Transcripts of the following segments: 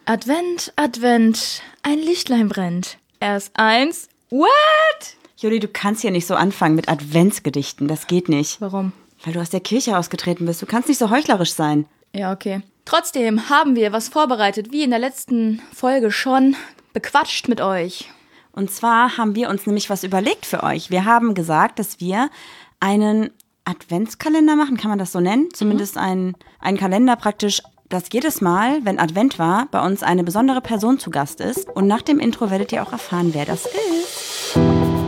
Advent, Advent, ein Lichtlein brennt. Erst eins. What? Juli, du kannst hier nicht so anfangen mit Adventsgedichten. Das geht nicht. Warum? Weil du aus der Kirche ausgetreten bist. Du kannst nicht so heuchlerisch sein. Ja, okay. Trotzdem haben wir was vorbereitet, wie in der letzten Folge schon, bequatscht mit euch. Und zwar haben wir uns nämlich was überlegt für euch. Wir haben gesagt, dass wir einen Adventskalender machen, kann man das so nennen? Zumindest einen Kalender praktisch, dass jedes Mal, wenn Advent war, bei uns eine besondere Person zu Gast ist. Und nach dem Intro werdet ihr auch erfahren, wer das ist.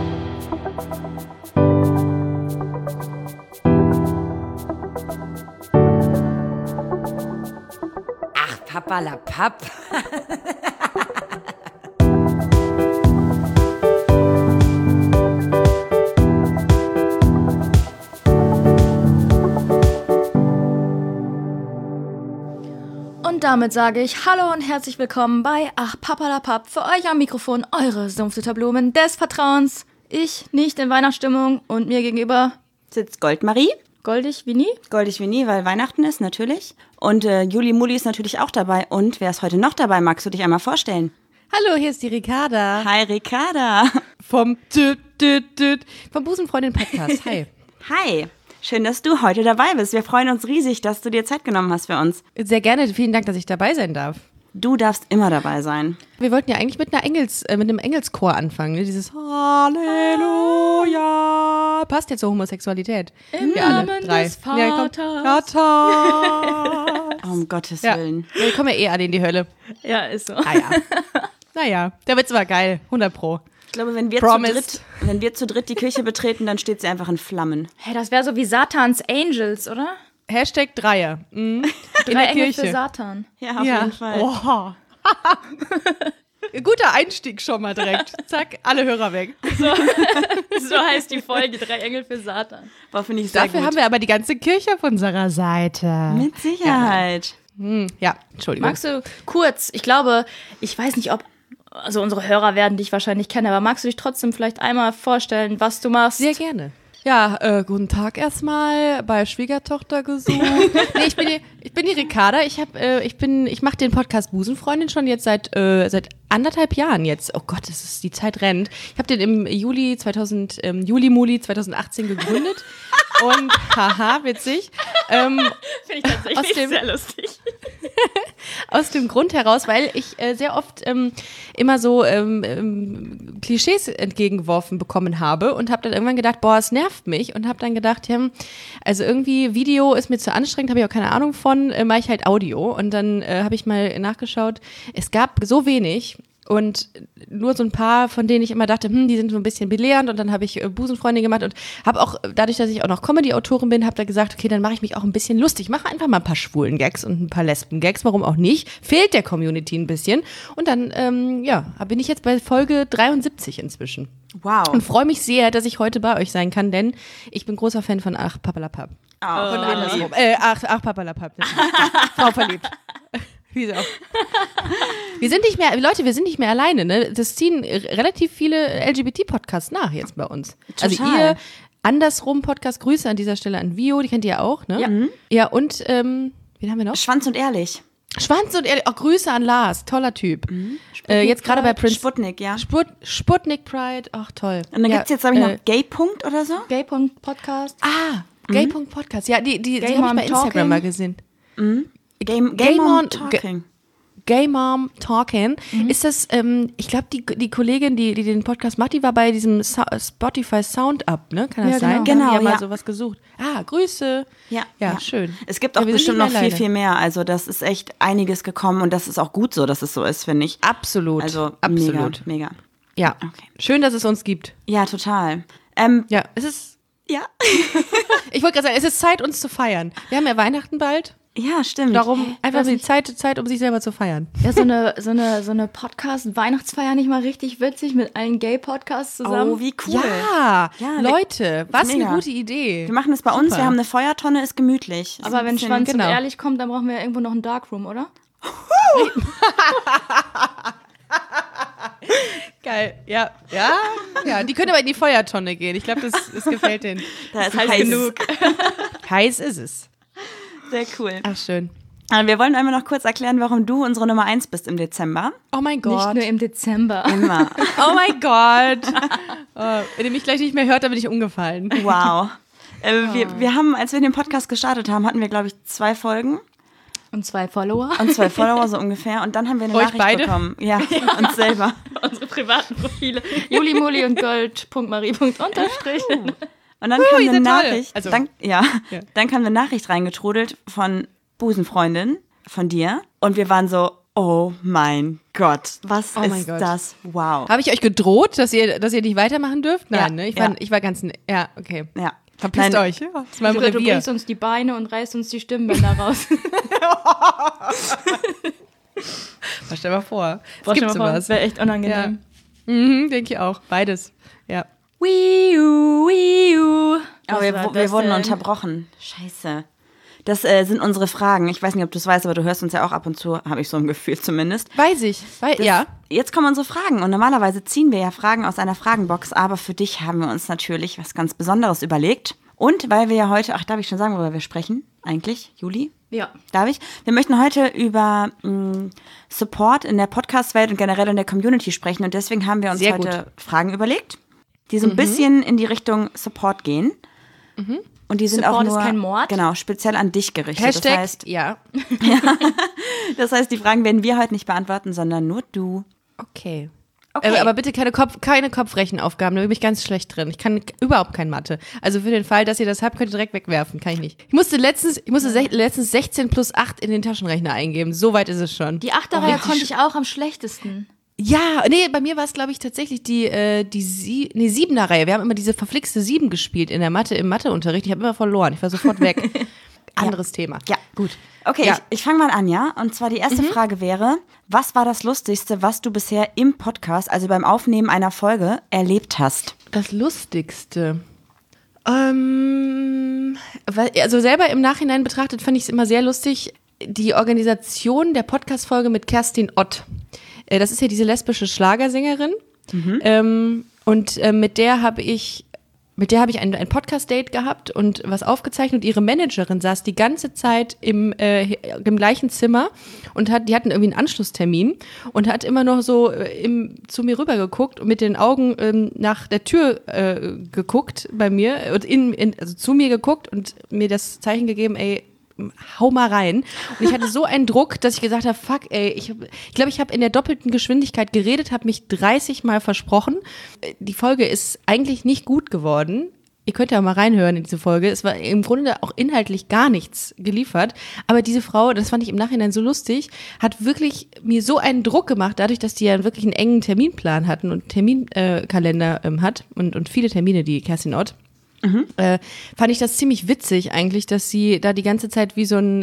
Ach, Papalapap. Und damit sage ich Hallo und herzlich willkommen bei Ach Papalapap. Für euch am Mikrofon eure Sumpfditterblumen des Vertrauens. Ich nicht in Weihnachtsstimmung und mir gegenüber Sitzt Goldmarie. goldig wie nie. Goldig wie nie, weil Weihnachten ist, natürlich. Und Juli Muli ist natürlich auch dabei. Und wer ist heute noch dabei? Magst du dich einmal vorstellen? Hallo, hier ist die Ricarda Hi, Ricarda. vom Busenfreundin-Podcast. Hi. Hi. Schön, dass du heute dabei bist. Wir freuen uns riesig, dass du dir Zeit genommen hast für uns. Sehr gerne, vielen Dank, dass ich dabei sein darf. Du darfst immer dabei sein. Wir wollten ja eigentlich mit einem Engelschor anfangen, ne? Dieses Halleluja. Passt ja zur Homosexualität. Im Wir alle Namen drei. des Ja, komm. Vaters. Vater. Um Gottes Ja. Willen. Wir kommen ja eh alle in die Hölle. Ja, ist so. Naja, der Witz war geil, 100 Pro. Ich glaube, wenn wir zu dritt die Kirche betreten, dann steht sie einfach in Flammen. Hey, das wäre so wie Satans Angels, oder? Hashtag Dreier. Mhm. In Drei der Engel Kirche. für Satan. Ja, auf jeden Fall. Oh. Guter Einstieg schon mal direkt. Zack, alle Hörer weg. So heißt die Folge, 3 Engel für Satan. Boah, finde ich sehr Dafür gut. haben wir aber die ganze Kirche auf unserer Seite. Mit Sicherheit. Ja, Entschuldigung. Magst du kurz, ich weiß nicht, ob, also unsere Hörer werden dich wahrscheinlich kennen, aber magst du dich trotzdem vielleicht einmal vorstellen, was du machst? Sehr gerne. Ja, guten Tag erstmal, bei Schwiegertochter gesucht. Nee, ich bin die Ricarda. Ich mache den Podcast Busenfreundin schon jetzt seit 1,5 Jahren jetzt. Oh Gott, die Zeit rennt. Ich habe den im Juli 2018 gegründet. Und, haha, witzig. Finde ich tatsächlich aus sehr lustig. Aus dem Grund heraus, weil ich sehr oft immer so Klischees entgegengeworfen bekommen habe und habe dann irgendwann gedacht, boah, es nervt mich und habe dann gedacht, ja, also irgendwie Video ist mir zu anstrengend, habe ich auch keine Ahnung von, mache ich halt Audio und dann habe ich mal nachgeschaut, es gab so wenig und nur so ein paar, von denen ich immer dachte, die sind so ein bisschen belehrend und dann habe ich Busenfreundin gemacht und habe auch, dadurch, dass ich auch noch Comedy-Autorin bin, habe da gesagt, okay, dann mache ich mich auch ein bisschen lustig. Mache einfach mal ein paar schwulen Gags und ein paar Lesben-Gags, warum auch nicht. Fehlt der Community ein bisschen. Und dann, bin ich jetzt bei Folge 73 inzwischen. Wow. Und freue mich sehr, dass ich heute bei euch sein kann, denn ich bin großer Fan von Ach Papalapap. Oh, Und andersrum. Ach Papalapap. Frau verliebt. Wieso? Wir sind nicht mehr alleine, ne? Das ziehen relativ viele LGBT-Podcasts nach jetzt bei uns. Total. Also ihr andersrum Podcast, Grüße an dieser Stelle an Vio, die kennt ihr ja auch, ne? Ja. Ja, und wen haben wir noch? Schwanz und ehrlich. Schwanz und ehrlich, auch Grüße an Lars, toller Typ. Jetzt gerade bei Prince Sputnik, ja. Sputnik Pride, ach toll. Und dann gibt's jetzt, glaube ich, noch Gay-Punkt oder so. Gay.podcast. Gay.Podcast. Podcast. Ja, die Gay habe ich Mom bei Instagram Talking. mal gesehen. Gay Mom Mom Talking. Gay Mom Talking. Ist das, ich glaube, die Kollegin, die den Podcast macht, die war bei diesem Spotify Sound Up, ne? Kann das Ja, sein? genau. Da haben die Ja. mal sowas gesucht. Grüße. Ja. Schön. Es gibt auch wir sind bestimmt nicht noch mehr viel, alleine. viel mehr. Also das ist echt einiges gekommen und das ist auch gut so, dass es so ist, finde ich. Absolut. Also absolut. mega. Ja. Okay. Schön, dass es uns gibt. Ja, total. Ja, es ist, Ja. ich wollte gerade sagen, es ist Zeit, uns zu feiern. Wir haben ja Weihnachten bald. Ja, stimmt. Darum einfach weiß die nicht. Zeit, um sich selber zu feiern. Ja, so eine Podcast-Weihnachtsfeier nicht mal richtig witzig mit allen Gay-Podcasts zusammen. Oh, wie cool. Ja, Ja, Leute, was mega. eine gute Idee. Wir machen das bei uns, Super. wir haben eine Feuertonne, ist gemütlich. Ist Aber ein wenn bisschen- Schwanz genau. und ehrlich kommt, dann brauchen wir ja irgendwo noch einen Darkroom, oder? Geil, ja. Die können aber in die Feuertonne gehen. Ich glaube, das gefällt denen. Da ist heiß heiß genug. Heiß ist es. Sehr cool. Ach, schön. Wir wollen einmal noch kurz erklären, warum du unsere Nummer 1 bist im Dezember. Oh mein Nicht Gott. nur im Dezember. Immer. Oh mein Gott. Wenn ihr mich gleich nicht mehr hört, dann bin ich umgefallen. Wow. Wir haben, als wir den Podcast gestartet haben, hatten wir, glaube ich, 2 Folgen. Und 2 Follower. Und 2 Follower so ungefähr. Und dann haben wir eine Euch Nachricht beide? bekommen. Ja, uns selber. Unsere privaten Profile. Julimuli und Gold.marie.unterstrich. Und dann kam ihr eine seid toll. Nachricht. Also, Dann kam eine Nachricht reingetrudelt von Busenfreundin von dir. Und wir waren so, oh mein Gott, was Oh mein ist Gott. das? Wow. Habe ich euch gedroht, dass ihr nicht weitermachen dürft? Nein, Ja, ne? Ich ja. war ganz, ja, okay. Ja. Verpisst Nein. euch. Ja, das ist mein Du Revier. brichst uns die Beine und reißt uns die Stimmbänder raus. Stell mal vor. Boah, Es gibt stell mal vor, sowas. wäre echt unangenehm. Denke ich auch. Beides. Ja. Wii U. Aber wir wurden unterbrochen. Scheiße. Das sind unsere Fragen. Ich weiß nicht, ob du es weißt, aber du hörst uns ja auch ab und zu, habe ich so ein Gefühl zumindest. Weiß ich. Ja. Jetzt kommen unsere Fragen und normalerweise ziehen wir ja Fragen aus einer Fragenbox, aber für dich haben wir uns natürlich was ganz Besonderes überlegt. Und weil wir ja heute, darf ich schon sagen, worüber wir sprechen? Eigentlich, Juli? Ja. Darf ich? Wir möchten heute über Support in der Podcast-Welt und generell in der Community sprechen und deswegen haben wir uns Sehr heute Fragen überlegt, die so ein bisschen in die Richtung Support gehen. Und die sind Support auch nur, ist kein Mord? Genau, speziell an dich gerichtet. Hashtag, ja. Das heißt, die Fragen werden wir heute nicht beantworten, sondern nur du. Okay. Okay. Aber bitte keine Kopfrechenaufgaben, da bin ich ganz schlecht drin. Ich kann überhaupt kein Mathe. Also für den Fall, dass ihr das habt, könnt ihr direkt wegwerfen. Kann ich nicht. Ich musste letztens 16 plus 8 in den Taschenrechner eingeben. So weit ist es schon. Die 8er-Reihe konnte ich auch am schlechtesten. Ja, nee, bei mir war es, glaube ich, tatsächlich die 7er-Reihe. Wir haben immer diese verflixte 7 gespielt in der Mathe, im Matheunterricht. Ich habe immer verloren. Ich war sofort weg. Anderes Thema. Ja. Gut. Okay, Ja. ich fange mal an, ja? Und zwar die erste Frage wäre, was war das Lustigste, was du bisher im Podcast, also beim Aufnehmen einer Folge, erlebt hast? Das Lustigste. Also selber im Nachhinein betrachtet fand ich es immer sehr lustig, die Organisation der Podcast-Folge mit Kerstin Ott. Das ist ja diese lesbische Schlagersängerin. Und mit der habe ich ein Podcast-Date gehabt und was aufgezeichnet. Und ihre Managerin saß die ganze Zeit im gleichen Zimmer und die hatten irgendwie einen Anschlusstermin und hat immer noch so zu mir rüber geguckt und mit den Augen nach der Tür geguckt bei mir und also zu mir geguckt und mir das Zeichen gegeben, ey, hau mal rein. Und ich hatte so einen Druck, dass ich gesagt habe, fuck, ey, ich glaube, ich habe in der doppelten Geschwindigkeit geredet, habe mich 30 Mal versprochen. Die Folge ist eigentlich nicht gut geworden. Ihr könnt ja mal reinhören in diese Folge. Es war im Grunde auch inhaltlich gar nichts geliefert. Aber diese Frau, das fand ich im Nachhinein so lustig, hat wirklich mir so einen Druck gemacht, dadurch, dass die ja wirklich einen engen Terminplan hatten und Terminkalender hat und viele Termine, die Kerstin Ott. Fand ich das ziemlich witzig eigentlich, dass sie da die ganze Zeit wie so ein,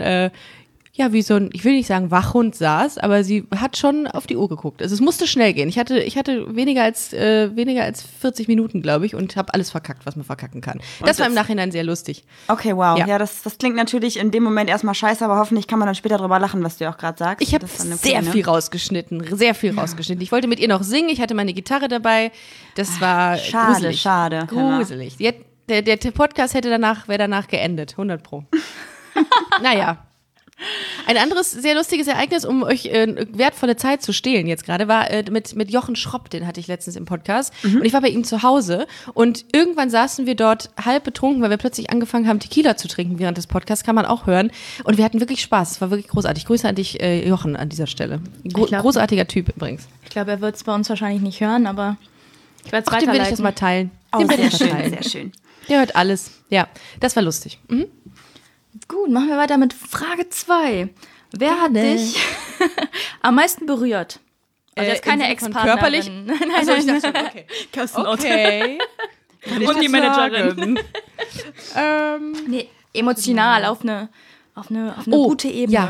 ich will nicht sagen Wachhund saß, aber sie hat schon auf die Uhr geguckt. Also es musste schnell gehen. Ich hatte weniger als 40 Minuten, glaube ich, und habe alles verkackt, was man verkacken kann. Das war im Nachhinein sehr lustig. Okay, wow. Ja. Ja, das klingt natürlich in dem Moment erstmal scheiße, aber hoffentlich kann man dann später drüber lachen, was du ja auch gerade sagst. Ich habe Das ist dann sehr ne? viel rausgeschnitten. Ich wollte mit ihr noch singen, ich hatte meine Gitarre dabei. Das war gruselig. Schade. Gruselig. Der Podcast wäre danach geendet, 100 Pro. Naja. Ein anderes sehr lustiges Ereignis, um euch wertvolle Zeit zu stehlen jetzt gerade, war mit Jochen Schropp, den hatte ich letztens im Podcast. Und ich war bei ihm zu Hause und irgendwann saßen wir dort halb betrunken, weil wir plötzlich angefangen haben, Tequila zu trinken während des Podcasts, kann man auch hören. Und wir hatten wirklich Spaß, es war wirklich großartig. Grüße an dich, Jochen, an dieser Stelle. Großartiger Typ übrigens. Ich glaube, er wird es bei uns wahrscheinlich nicht hören, aber ich werde es Dem werde ich das weiterleiten. mal teilen. Oh, Dem werde sehr ich das schön, teilen. sehr schön. Der hört alles. Ja, das war lustig. Mhm. Gut, machen wir weiter mit Frage 2. Wer hat dich am meisten berührt? Also jetzt keine im Sinne von Ex-Partnerin. körperlich? Nein, Also ich dachte schon, okay. Kerstin Ott. Okay. Und die Managerin. Ähm, Nee, emotional, auf eine gute Ebene. Ja.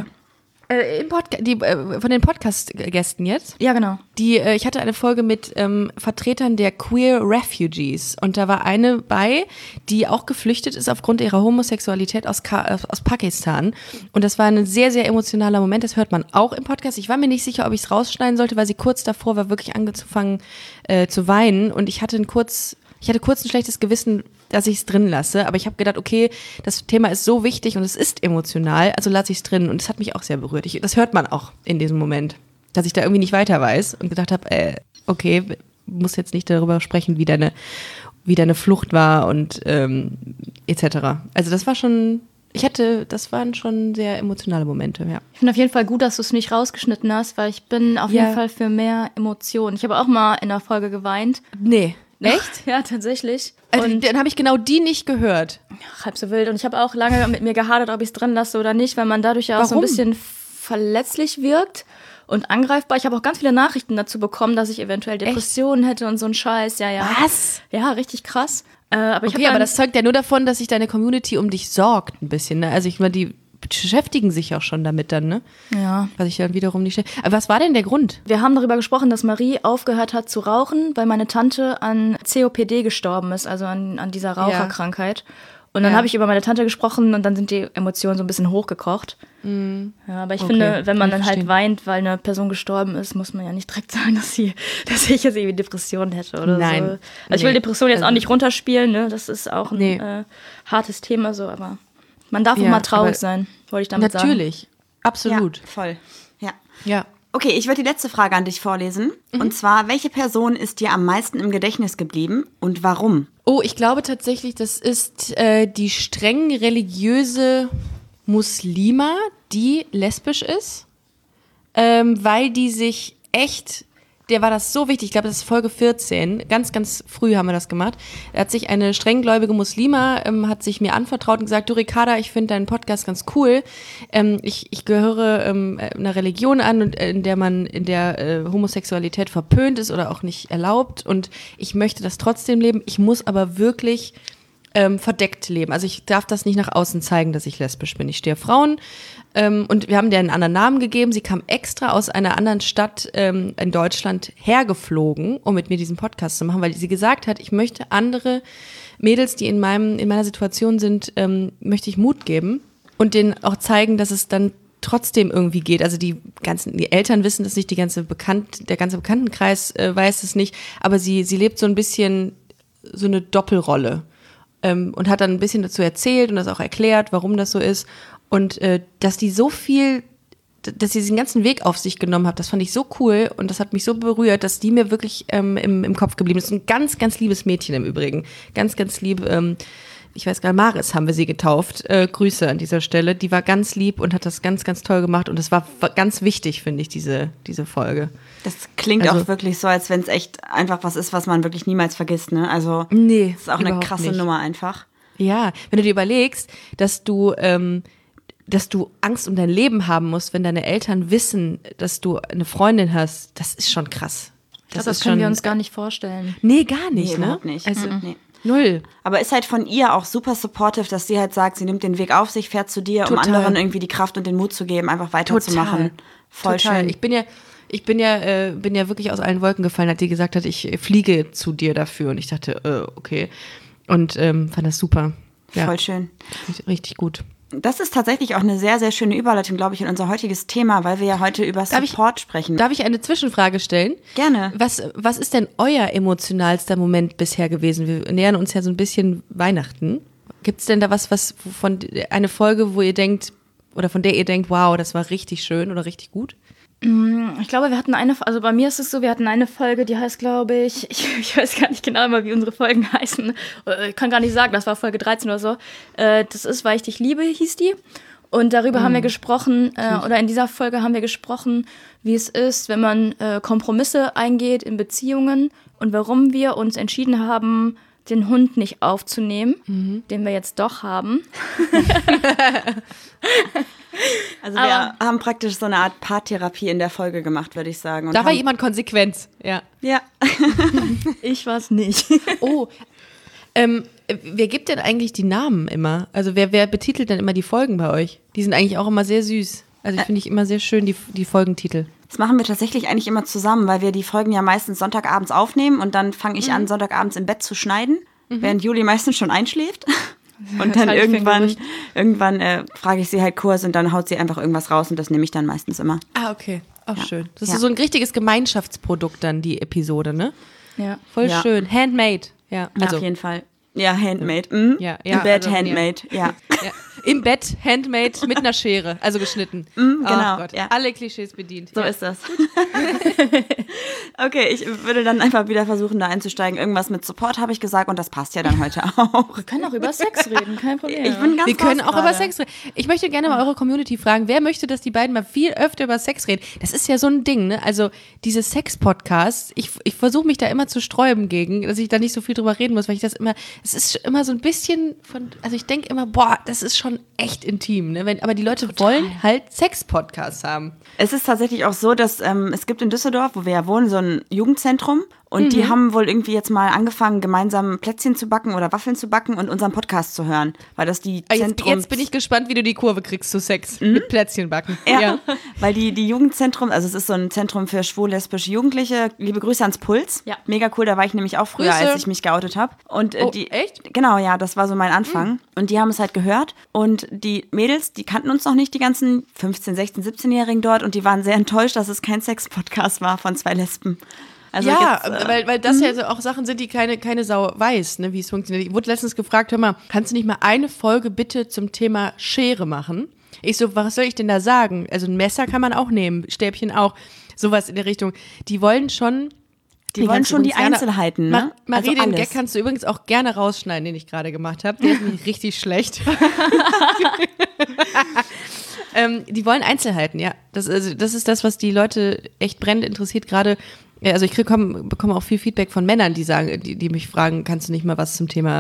Von den Podcast-Gästen jetzt. Ja, genau. Ich hatte eine Folge mit Vertretern der Queer Refugees und da war eine bei, die auch geflüchtet ist aufgrund ihrer Homosexualität aus Pakistan und das war ein sehr, sehr emotionaler Moment, das hört man auch im Podcast. Ich war mir nicht sicher, ob ich es rausschneiden sollte, weil sie kurz davor war, wirklich angefangen zu weinen und ich hatte kurz ein schlechtes Gewissen, dass ich es drin lasse. Aber ich habe gedacht, okay, das Thema ist so wichtig und es ist emotional, also lasse ich es drin. Und es hat mich auch sehr berührt. Das hört man auch in diesem Moment, dass ich da irgendwie nicht weiter weiß und gedacht habe, okay, muss jetzt nicht darüber sprechen, wie deine Flucht war und etc. Also das war schon... das waren schon sehr emotionale Momente, ja. Ich finde auf jeden Fall gut, dass du es nicht rausgeschnitten hast, weil ich bin auf jeden Fall für mehr Emotionen. Ich habe auch mal in der Folge geweint. Nee. Echt? Ja, tatsächlich. Und dann habe ich genau die nicht gehört. Halb so wild. Und ich habe auch lange mit mir gehadert, ob ich es drin lasse oder nicht, weil man dadurch ja auch so ein bisschen verletzlich wirkt und angreifbar. Ich habe auch ganz viele Nachrichten dazu bekommen, dass ich eventuell Depressionen hätte und so ein Scheiß. Ja. Was? Ja, richtig krass. Aber aber das zeugt ja nur davon, dass sich deine Community um dich sorgt ein bisschen. Ne? Also ich meine, die beschäftigen sich auch schon damit dann, ne? Ja. Was ich dann wiederum nicht... Aber was war denn der Grund? Wir haben darüber gesprochen, dass Marie aufgehört hat zu rauchen, weil meine Tante an COPD gestorben ist, also an dieser Raucherkrankheit. Und dann habe ich über meine Tante gesprochen und dann sind die Emotionen so ein bisschen hochgekocht. Ja, aber ich finde, wenn man dann halt weint, weil eine Person gestorben ist, muss man ja nicht direkt sagen, dass ich jetzt irgendwie Depressionen hätte oder so. Also ich will Depressionen jetzt auch nicht runterspielen, ne? Das ist auch ein hartes Thema so, aber man darf auch mal traurig sein, wollte ich damit sagen. Natürlich, absolut. Ja, voll. Ja. Okay, ich würde die letzte Frage an dich vorlesen. Und zwar, welche Person ist dir am meisten im Gedächtnis geblieben und warum? Oh, ich glaube tatsächlich, das ist die streng religiöse Muslima, die lesbisch ist, weil die sich echt, der war das so wichtig, ich glaube, das ist Folge 14, ganz, ganz früh haben wir das gemacht. Da hat sich eine strenggläubige Muslima, hat sich mir anvertraut und gesagt, du Ricarda, ich finde deinen Podcast ganz cool. Ich gehöre einer Religion an, in der Homosexualität verpönt ist oder auch nicht erlaubt und ich möchte das trotzdem leben. Ich muss aber wirklich verdeckt leben. Also ich darf das nicht nach außen zeigen, dass ich lesbisch bin. Ich stehe auf Frauen und wir haben dir einen anderen Namen gegeben. Sie kam extra aus einer anderen Stadt in Deutschland hergeflogen, um mit mir diesen Podcast zu machen, weil sie gesagt hat, ich möchte andere Mädels, die in meiner Situation sind, möchte ich Mut geben und denen auch zeigen, dass es dann trotzdem irgendwie geht. Also die Eltern wissen das nicht, der ganze Bekanntenkreis weiß es nicht, aber sie lebt so ein bisschen so eine Doppelrolle. Und hat dann ein bisschen dazu erzählt und das auch erklärt, warum das so ist. Und dass sie diesen ganzen Weg auf sich genommen hat, das fand ich so cool und das hat mich so berührt, dass die mir wirklich im Kopf geblieben ist. Ein ganz, ganz liebes Mädchen im Übrigen. Ganz, ganz lieb. Ich weiß gar nicht, Maris haben wir sie getauft. Grüße an dieser Stelle. Die war ganz lieb und hat das ganz, ganz toll gemacht. Und das war ganz wichtig, finde ich, diese Folge. Das klingt auch wirklich so, als wenn es echt einfach was ist, was man wirklich niemals vergisst, ne? Also, nee, das ist auch eine krasse Nummer einfach. Ja, wenn du dir überlegst, dass du Angst um dein Leben haben musst, wenn deine Eltern wissen, dass du eine Freundin hast, das ist schon krass. Das können wir uns gar nicht vorstellen. Nee, gar nicht, Nee, ne? überhaupt nicht. Also, Nee. null. Aber ist halt von ihr auch super supportive, dass sie halt sagt, sie nimmt den Weg auf sich, fährt zu dir, um Total. anderen irgendwie die Kraft und den Mut zu geben, einfach weiterzumachen. Voll Total. schön. Ich bin ja wirklich aus allen Wolken gefallen, als die gesagt hat, ich fliege zu dir dafür. Und ich dachte, okay. Und fand das super. Ja, Voll schön. richtig gut. Das ist tatsächlich auch eine sehr, sehr schöne Überleitung, glaube ich, in unser heutiges Thema, weil wir ja heute über Support sprechen. Darf ich eine Zwischenfrage stellen? Gerne. Was ist denn euer emotionalster Moment bisher gewesen? Wir nähern uns ja so ein bisschen Weihnachten. Gibt es denn da eine Folge, wo ihr denkt, oder von der ihr denkt, wow, das war richtig schön oder richtig gut? Ich glaube, also bei mir ist es so, wir hatten eine Folge, die heißt, glaube ich weiß gar nicht genau immer, wie unsere Folgen heißen. Ich kann gar nicht sagen, das war Folge 13 oder so. Das ist, weil ich dich liebe, hieß die. Und darüber haben wir gesprochen, oder in dieser Folge haben wir gesprochen, wie es ist, wenn man Kompromisse eingeht in Beziehungen und warum wir uns entschieden haben, den Hund nicht aufzunehmen, den wir jetzt doch haben. Also wir haben praktisch so eine Art Paartherapie in der Folge gemacht, würde ich sagen. Und Da war jemand konsequent, ja. Ja. Ich war es nicht. Oh, wer gibt denn eigentlich die Namen immer? Also wer betitelt denn immer die Folgen bei euch? Die sind eigentlich auch immer sehr süß. Also finde ich immer sehr schön, die Folgentitel. Das machen wir tatsächlich eigentlich immer zusammen, weil wir die Folgen ja meistens Sonntagabends aufnehmen und dann fange ich an, Sonntagabends im Bett zu schneiden, während Juli meistens schon einschläft. Und dann irgendwann frage ich sie halt kurz und dann haut sie einfach irgendwas raus und das nehme ich dann meistens immer. Ah, okay. Auch schön. Das ist so ein richtiges Gemeinschaftsprodukt dann, die Episode, ne? Ja. Voll schön. Handmade. Ja. Also, auf jeden Fall. Ja, handmade. Ja, Im Bett also, handmade, ja. Ja. Im Bett, handmade, mit einer Schere, also geschnitten. Genau, Oh Gott, ja. alle Klischees bedient. So ist das. Okay, ich würde dann einfach wieder versuchen, da einzusteigen. Irgendwas mit Support habe ich gesagt und das passt ja dann heute auch. Wir können auch über Sex reden, kein Problem. Ich bin ganz Wir können raus auch über gerade. Sex reden. Ich möchte gerne mal eure Community fragen, wer möchte, dass die beiden mal viel öfter über Sex reden? Das ist ja so ein Ding, ne? Also diese Sex-Podcasts, ich versuche mich da immer zu sträuben gegen, dass ich da nicht so viel drüber reden muss, weil ich das immer, es ist immer so ein bisschen also ich denke immer, boah, das ist schon echt intim, ne? Aber die Leute wollen halt Sex-Podcasts haben. Es ist tatsächlich auch so, dass es gibt in Düsseldorf, wo wir ja wohnen, so ein Jugendzentrum. Und die haben wohl irgendwie jetzt mal angefangen, gemeinsam Plätzchen zu backen oder Waffeln zu backen und unseren Podcast zu hören. Weil das die Jetzt bin ich gespannt, wie du die Kurve kriegst zu Sex mit Plätzchen backen. Ja, weil die Jugendzentrum, also es ist so ein Zentrum für schwul-lesbische Jugendliche. Liebe Grüße ans Puls. Ja. Mega cool, da war ich nämlich auch früher, Grüße. als ich mich geoutet habe. Und echt? Genau, ja, das war so mein Anfang. Und die haben es halt gehört. Und die Mädels, die kannten uns noch nicht, die ganzen 15-, 16-, 17-Jährigen dort. Und die waren sehr enttäuscht, dass es kein Sex-Podcast war von zwei Lesben. Also ja, jetzt, weil das ja so auch Sachen sind, die keine Sau weiß, ne, wie es funktioniert. Ich wurde letztens gefragt, hör mal, kannst du nicht mal eine Folge bitte zum Thema Schere machen? Ich so, was soll ich denn da sagen? Also ein Messer kann man auch nehmen, Stäbchen auch, sowas in der Richtung. Die wollen schon... die wollen schon die Einzelheiten, ne? Marie, Also den alles. Gag kannst du übrigens auch gerne rausschneiden, den ich gerade gemacht habe. Der ist nämlich richtig schlecht. Die wollen Einzelheiten, ja. Das ist das, was die Leute echt brennend interessiert. Gerade, also ich bekomme auch viel Feedback von Männern, die sagen, die mich fragen, kannst du nicht mal was zum Thema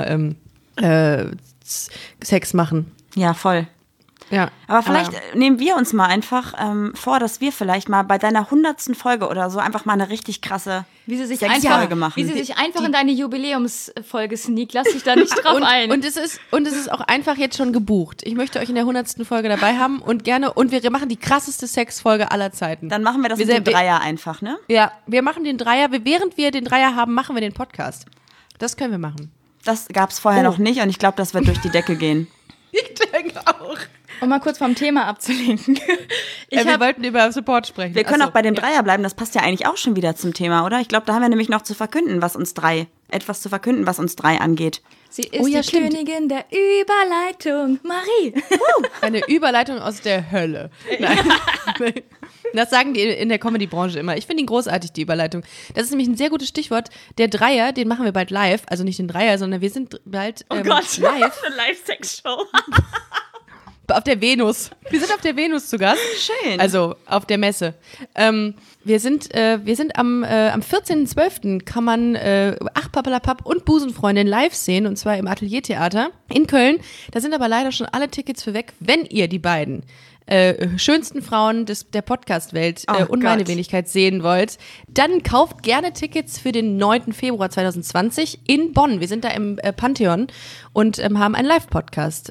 Sex machen? Ja, voll. Ja. Aber vielleicht nehmen wir uns mal einfach vor, dass wir vielleicht mal bei deiner 100. Folge oder so einfach mal eine richtig krasse Wie sie sich Sexfolge einfach, machen. wie sie sich einfach in deine Jubiläumsfolge sneakt, lass dich da nicht drauf ein. Und es ist auch einfach jetzt schon gebucht. Ich möchte euch in der 100. Folge dabei haben und wir machen die krasseste Sexfolge aller Zeiten. Dann machen wir das mit dem Dreier einfach, ne? Ja, wir machen den Dreier. Während wir den Dreier haben, machen wir den Podcast. Das können wir machen. Das gab es vorher noch nicht und ich glaube, das wird durch die Decke gehen. Ich denke auch. Um mal kurz vom Thema abzulenken. Wir wollten über Support sprechen. Wir können Achso, auch bei dem Dreier bleiben, das passt ja eigentlich auch schon wieder zum Thema, oder? Ich glaube, da haben wir nämlich noch etwas zu verkünden, was uns drei angeht. Sie ist die stimmt. Königin der Überleitung, Marie. Eine Überleitung aus der Hölle. Nein. Das sagen die in der Comedy-Branche immer. Ich finde ihn großartig, die Überleitung. Das ist nämlich ein sehr gutes Stichwort. Der Dreier, den machen wir bald live. Also nicht den Dreier, sondern wir sind bald live. eine Live-Sex-Show. Auf der Venus. Wir sind auf der Venus zu Gast. Schön. Also auf der Messe. Wir sind am 14.12. kann man Ach Pappalapapp und Busenfreundin live sehen, und zwar im Ateliertheater in Köln. Da sind aber leider schon alle Tickets für weg. Wenn ihr die beiden schönsten Frauen der Podcast-Welt und meine Gott. Wenigkeit sehen wollt, dann kauft gerne Tickets für den 9. Februar 2020 in Bonn. Wir sind da im Pantheon und haben einen Live-Podcast.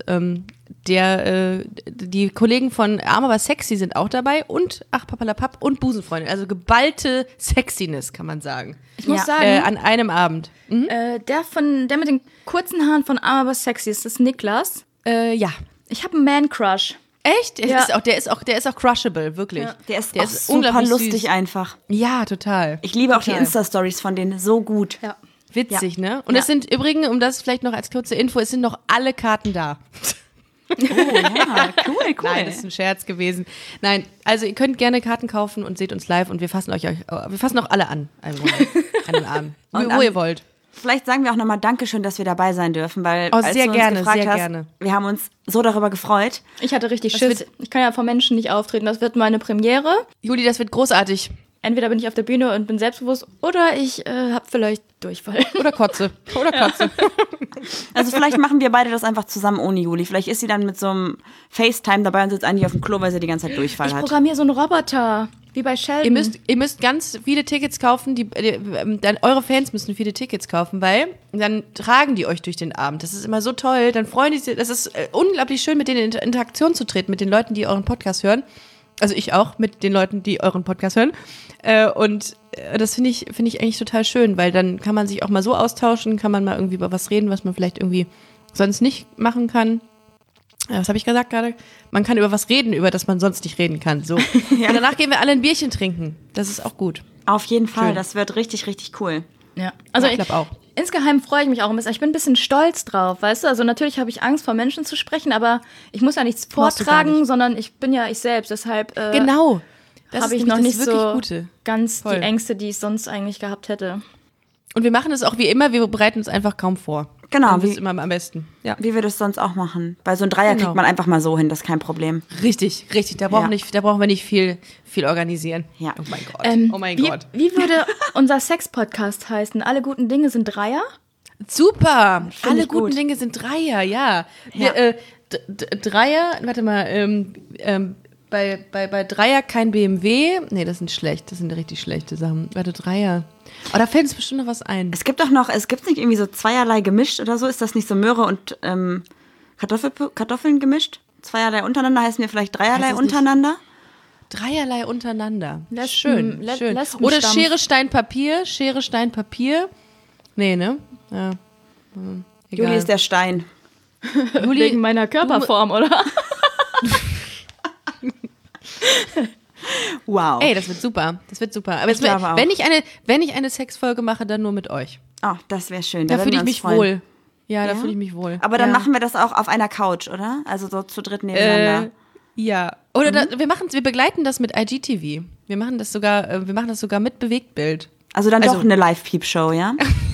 Die Kollegen von Arm aber sexy sind auch dabei und Ach Pappalapapp und Busenfreundin. Also geballte Sexiness, kann man sagen. Ich muss sagen, An einem Abend. der mit den kurzen Haaren von Arm aber sexy ist das Niklas. Ja. Ich habe einen Man-Crush. Echt? Ja. Der ist auch crushable, wirklich. Ja. Der ist auch super unglaublich lustig süß. einfach. Ja, total. Ich liebe auch die Total. Insta-Stories von denen so gut. Ja. Witzig, ne? Und Ja. es sind übrigens, um das vielleicht noch als kurze Info, es sind noch alle Karten da. Oh ja, cool. Nein, das ist ein Scherz gewesen. Nein, also ihr könnt gerne Karten kaufen und seht uns live und wir fassen auch alle an. Also an dem Abend. Wo ihr wollt. Vielleicht sagen wir auch nochmal Dankeschön, dass wir dabei sein dürfen, weil Oh, als sehr du uns gerne, gefragt sehr hast, gerne. wir haben uns so darüber gefreut. Ich hatte richtig Das Schiss. wird- Ich kann ja vor Menschen nicht auftreten. Das wird meine Premiere. Juli, das wird großartig. Entweder bin ich auf der Bühne und bin selbstbewusst oder ich habe vielleicht Durchfall. Oder Kotze. Also vielleicht machen wir beide das einfach zusammen ohne Juli. Vielleicht ist sie dann mit so einem FaceTime dabei und sitzt eigentlich auf dem Klo, weil sie die ganze Zeit Durchfall Ich hat. programmiere so einen Roboter, wie bei Sheldon. Ihr müsst ganz viele Tickets kaufen, dann eure Fans müssen viele Tickets kaufen, weil dann tragen die euch durch den Abend. Das ist immer so toll, dann freuen die sich, das ist unglaublich schön, mit denen in Interaktion zu treten, mit den Leuten, die euren Podcast hören. Also ich auch, mit den Leuten, die euren Podcast hören. Und das finde ich eigentlich total schön, weil dann kann man sich auch mal so austauschen, kann man mal irgendwie über was reden, was man vielleicht irgendwie sonst nicht machen kann. Was habe ich gesagt gerade? Man kann über was reden, über das man sonst nicht reden kann. So. Und danach gehen wir alle ein Bierchen trinken. Das ist auch gut. Auf jeden Fall, Schön. das wird richtig, richtig cool. Ja. Also Ich glaube auch. insgeheim freue ich mich auch ein bisschen. Ich bin ein bisschen stolz drauf, weißt du? Also natürlich habe ich Angst, vor Menschen zu sprechen, aber ich muss ja nichts vortragen, sondern ich bin ja ich selbst. Deshalb genau. habe ich noch nicht so Gute. ganz die Ängste, die ich sonst eigentlich gehabt hätte. Und wir machen es auch wie immer, wir bereiten uns einfach kaum vor. Genau. Das ist immer am besten. Ja. Wie wir das sonst auch machen. Bei so einem Dreier kriegt man einfach mal so hin, das ist kein Problem. Richtig. Da brauchen wir nicht viel organisieren. Ja. Oh mein Gott. Wie würde unser Sex-Podcast heißen? Alle guten Dinge sind Dreier? Super. Alle ich guten gut. Dinge sind Dreier, ja. Wir, Dreier, warte mal, bei Dreier kein BMW. Nee, das sind schlecht. Das sind richtig schlechte Sachen. Warte, Dreier. Oh, da fällt uns bestimmt noch was ein. Es gibt nicht irgendwie so zweierlei gemischt oder so? Ist das nicht so Möhre und Kartoffeln gemischt? Zweierlei untereinander heißen wir vielleicht dreierlei untereinander? Dreierlei untereinander. Schön. Schön. Oder Schere, Stein, Papier. Nee, ne? Ja. Egal. Juli ist der Stein. Wegen meiner Körperform, oder? Wow. Ey, das wird super. Aber wenn ich eine Sexfolge mache, dann nur mit euch. Oh, das wäre schön. Da würden fühle wir ich uns mich freuen. wohl. Ja, da fühle ich mich wohl. Aber dann machen wir das auch auf einer Couch, oder? Also so zu dritt nebeneinander. Ja. Oder wir begleiten das mit IGTV. Wir machen das sogar mit Bewegtbild. Also dann doch eine Live-Peep-Show, ja?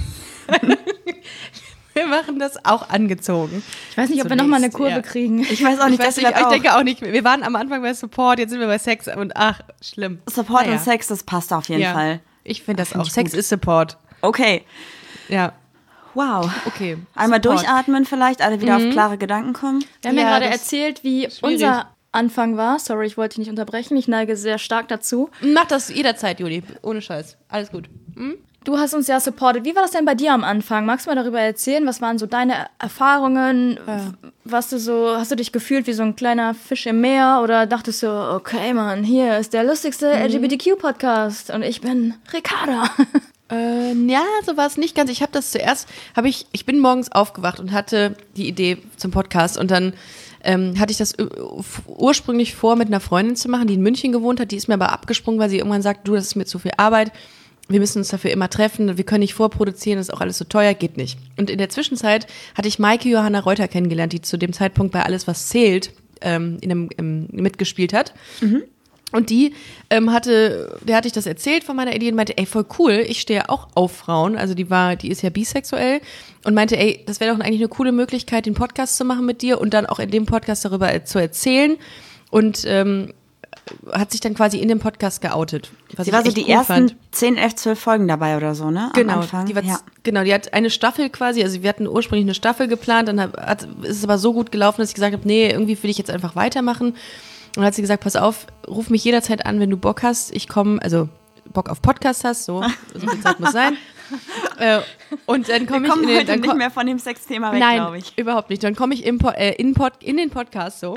Wir machen das auch angezogen. Ich weiß nicht, ob wir nochmal eine Kurve kriegen. Ich weiß auch nicht, ich denke auch nicht. Wir waren am Anfang bei Support, jetzt sind wir bei Sex und schlimm. Support und Sex, das passt auf jeden Fall. Ich finde das auch. Sex ist Support. Okay. Ja. Wow. Okay. Einmal Support. durchatmen vielleicht, alle wieder auf klare Gedanken kommen. Wir haben ja gerade erzählt, wie unser Anfang war. Sorry, ich wollte dich nicht unterbrechen. Ich neige sehr stark dazu. Mach das jederzeit, Juli. Ohne Scheiß. Alles gut. Du hast uns ja supportet. Wie war das denn bei dir am Anfang? Magst du mal darüber erzählen? Was waren so deine Erfahrungen? Hast du dich gefühlt wie so ein kleiner Fisch im Meer? Oder dachtest du, okay, Mann, hier ist der lustigste LGBTQ-Podcast und ich bin Ricarda. Ja, so war es nicht ganz. Ich bin morgens aufgewacht und hatte die Idee zum Podcast und dann hatte ich das ursprünglich vor, mit einer Freundin zu machen, die in München gewohnt hat. Die ist mir aber abgesprungen, weil sie irgendwann sagt, du, das ist mir zu viel Arbeit. Wir müssen uns dafür immer treffen, wir können nicht vorproduzieren, das ist auch alles so teuer, geht nicht. Und in der Zwischenzeit hatte ich Maike Johanna Reuter kennengelernt, die zu dem Zeitpunkt bei Alles, was zählt, mitgespielt hat. Mhm. Und der hatte ich das erzählt von meiner Idee und meinte, ey, voll cool, ich stehe auch auf Frauen, also die ist ja bisexuell und meinte, ey, das wäre doch eigentlich eine coole Möglichkeit, den Podcast zu machen mit dir und dann auch in dem Podcast darüber zu erzählen und hat sich dann quasi in dem Podcast geoutet. Sie war so die ersten 10, 11, 12 Folgen dabei oder so, ne? Genau, am Anfang. Die hat eine Staffel quasi, also wir hatten ursprünglich eine Staffel geplant, dann ist es aber so gut gelaufen, dass ich gesagt habe, nee, irgendwie will ich jetzt einfach weitermachen. Und dann hat sie gesagt, pass auf, ruf mich jederzeit an, wenn du Bock hast. Ich komme, also Bock auf Podcast hast, so viel Zeit muss sein. Und dann komme ich heute nicht mehr von dem Sexthema weg, glaube ich. Nein, überhaupt nicht. Dann komme ich in den Podcast so.